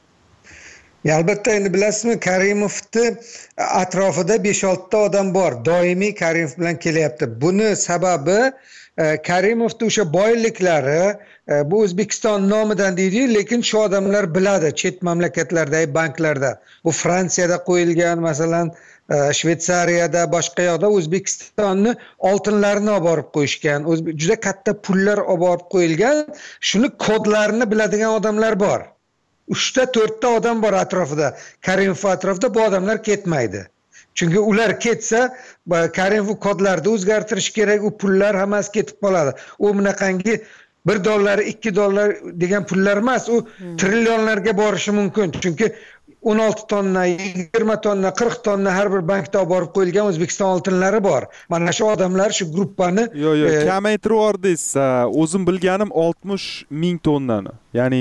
[SPEAKER 10] Albatta, endi bilasizmi, Karimovni atrofida 5-6 ta odam bor. Doimiy Karimov bilan kelyapti. Buni sababi Karimovning o'sha boyliklari, bu O'zbekiston nomidan deydi, lekin shu odamlar biladi chet mamlakatlardagi banklarda. Bu Fransiyada qo'yilgan, masalan, Shvetsariyada, boshqa yoqda O'zbekistonni oltinlarini olib borib qo'yishgan. Juda katta pullar olib borib qo'yilgan. Shuni kodlarini biladigan odamlar bor. 3-4 ta odam bor atrofida. Karimov atrofida bu odamlar ketmaydi. Chunki ular ketsa, Karimov kodlarni o'zgartirish kerak, u pullar hammasi ketib qoladi. U bunaqangi $1, $2 degan pullar emas, u trillionlarga borishi mumkin. Chunki 16 tonna, 20 tonna, 40 tonna har bir bankda olib borib qo'yilgan O'zbekiston oltinlari bor. Mana shu odamlar shu gruppani
[SPEAKER 7] kamaytirib yordingiz. O'zim bilganim 60,000 tonnani. Ya'ni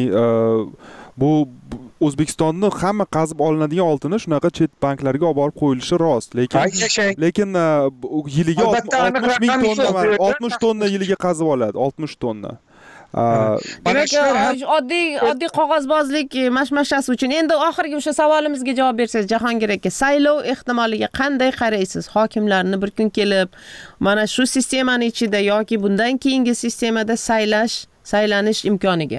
[SPEAKER 7] bu O'zbekistonning hamma qazib olinadigan oltini shunaqa chet banklarga olib borib qo'yilishi rost, lekin yiliga 60,000 tonna, 60 tonna yiliga qazib oladi, 60 tonna.
[SPEAKER 8] Demak, oddiy qog'ozbozlik mashmashasi uchun endi oxirgi o'sha savolimizga javob bersangiz, Jahongir aka, saylov ehtimoliga qanday qaraysiz? Hokimlarni bir kun kelib mana shu sistemaning ichida yoki bundan keyingi sistemada saylanish imkoniga?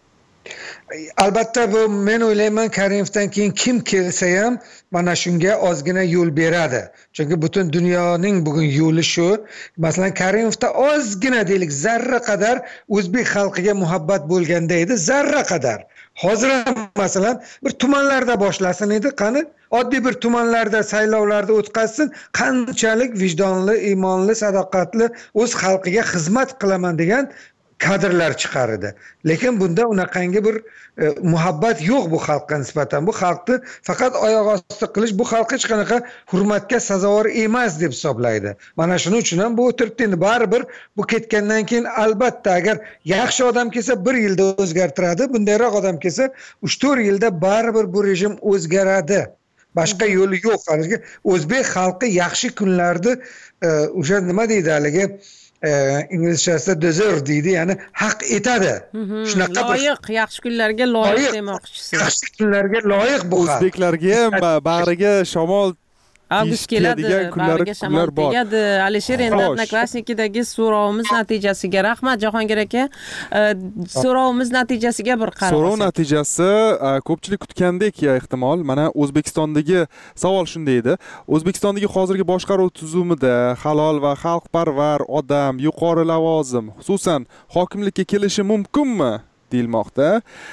[SPEAKER 10] Albatta, bu men o'ylayman, Karimovdan keyin kim kelsa ham mana shunga ozgina yo'l beradi. Chunki butun dunyoning bugun yo'li shu. Masalan, Karimovda ozgina deylik, zarra qadar o'zbek xalqiga muhabbat bo'lganda edi, zarra qadar. Hozir ham masalan bir tumanlarda boshlasin edi, qani oddiy bir tumanlarda saylovlarda o'tkazsin, qanchalik vijdonli, iymonli, sadoqatli o'z xalqiga xizmat qilaman degan kadrlar chiqar edi. Lekin bunda unaqangi bir muhabbat yo'q bu xalqqa nisbatan. Bu xalqni faqat oyoq osti qilish, bu xalq hech qanaqa hurmatga sazovor emas deb hisoblaydi. Mana shuning uchun ham bu o'tiribdi. Endi baribir bu ketgandan keyin albatta agar yaxshi odam kelsa 1 yilda o'zgartiradi, bundayroq odam kelsa 3-4 yilda baribir bu rejim o'zgaradi. Boshqa yo'li yo'q. O'zbek xalqi yaxshi kunlarda o'sha nima deydi haligi inglizchasida deserve deydi, ya'ni haq etadi. Shunaqa
[SPEAKER 8] loyiq, yaxshi kunlarga loyiq demoqchisiz.
[SPEAKER 10] Yaxshi kunlarga loyiq bu xalq.
[SPEAKER 7] O'zbeklarga ham bag'riga shamol
[SPEAKER 8] avgust keladi, bag'riga shamol tegadi. Alisher, endi Odnoklassnikidagi so'rovimiz natijasiga rahmat. Jahongir aka, so'rovimiz natijasiga bir qarab.
[SPEAKER 7] So'rov natijasi ko'pchilik kutgandek ehtimol. Mana O'zbekistondagi savol shunday edi. O'zbekistondagi hozirgi boshqaruv tuzumida halol va xalqparvar odam, yuqori lavozim, xususan hokimlikka kelishi mumkinmi deyilmoqda.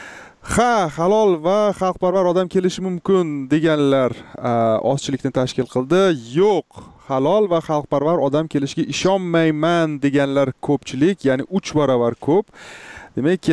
[SPEAKER 7] Halol va xalqparvar odam kelishi mumkin deganlar ozchilikni tashkil qildi. Yo'q, halol va xalqparvar odam kelishiga ishonmayman deganlar ko'pchilik, ya'ni 3 barobar ko'p. Demak,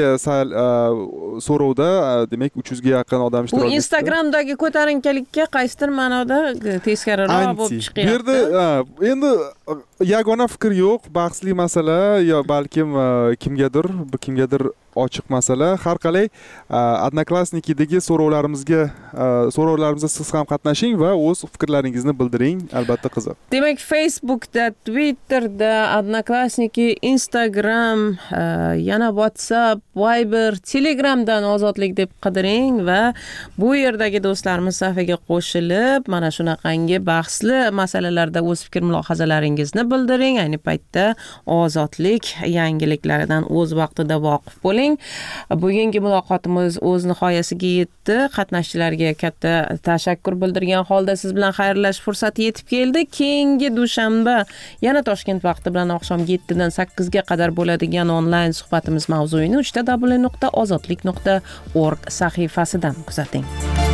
[SPEAKER 7] so'rovda demak 300 ga yaqin odam ishtirok etdi.
[SPEAKER 8] Bu Instagramdagi ko'tarinkilikka qaysidir ma'noda teskariroq bo'lib chiqyapti.
[SPEAKER 7] Endi yagona fikr yo'q, bahsli masala yo balkim kimgadir ochiq masala. Har qalay Odnoklassnikidagi so'rovlarimizda siz ham qatnashing va o'z fikrlaringizni bildiring, albatta qiziq.
[SPEAKER 8] Demak, Facebookda, Twitterda, Odnoklassniki, Instagram, yana WhatsApp, Viber, Telegramdan Ozodlik deb qidiring va bu yerdagi do'stlarimiz safiga qo'shilib, mana shunaqangi bahsli masalalarda o'z fikr-mulohazalaringizni bildiring. Ayni paytda Ozodlik yangiliklaridan o'z vaqtida voqif bo'ling. Bugungi muloqotimiz o'z nihoyasiga yetdi. Qatnashchilarga katta tashakkur bildirgan holda siz bilan xayrlashish fursati yetib keldi. Keyingi dushanba yana Toshkent vaqti bilan oqshom 7 dan 8 ga qadar bo'ladigan onlayn suhbatimiz mavzu mavzuyni www.ozodlik.org sahifasidan kuzating.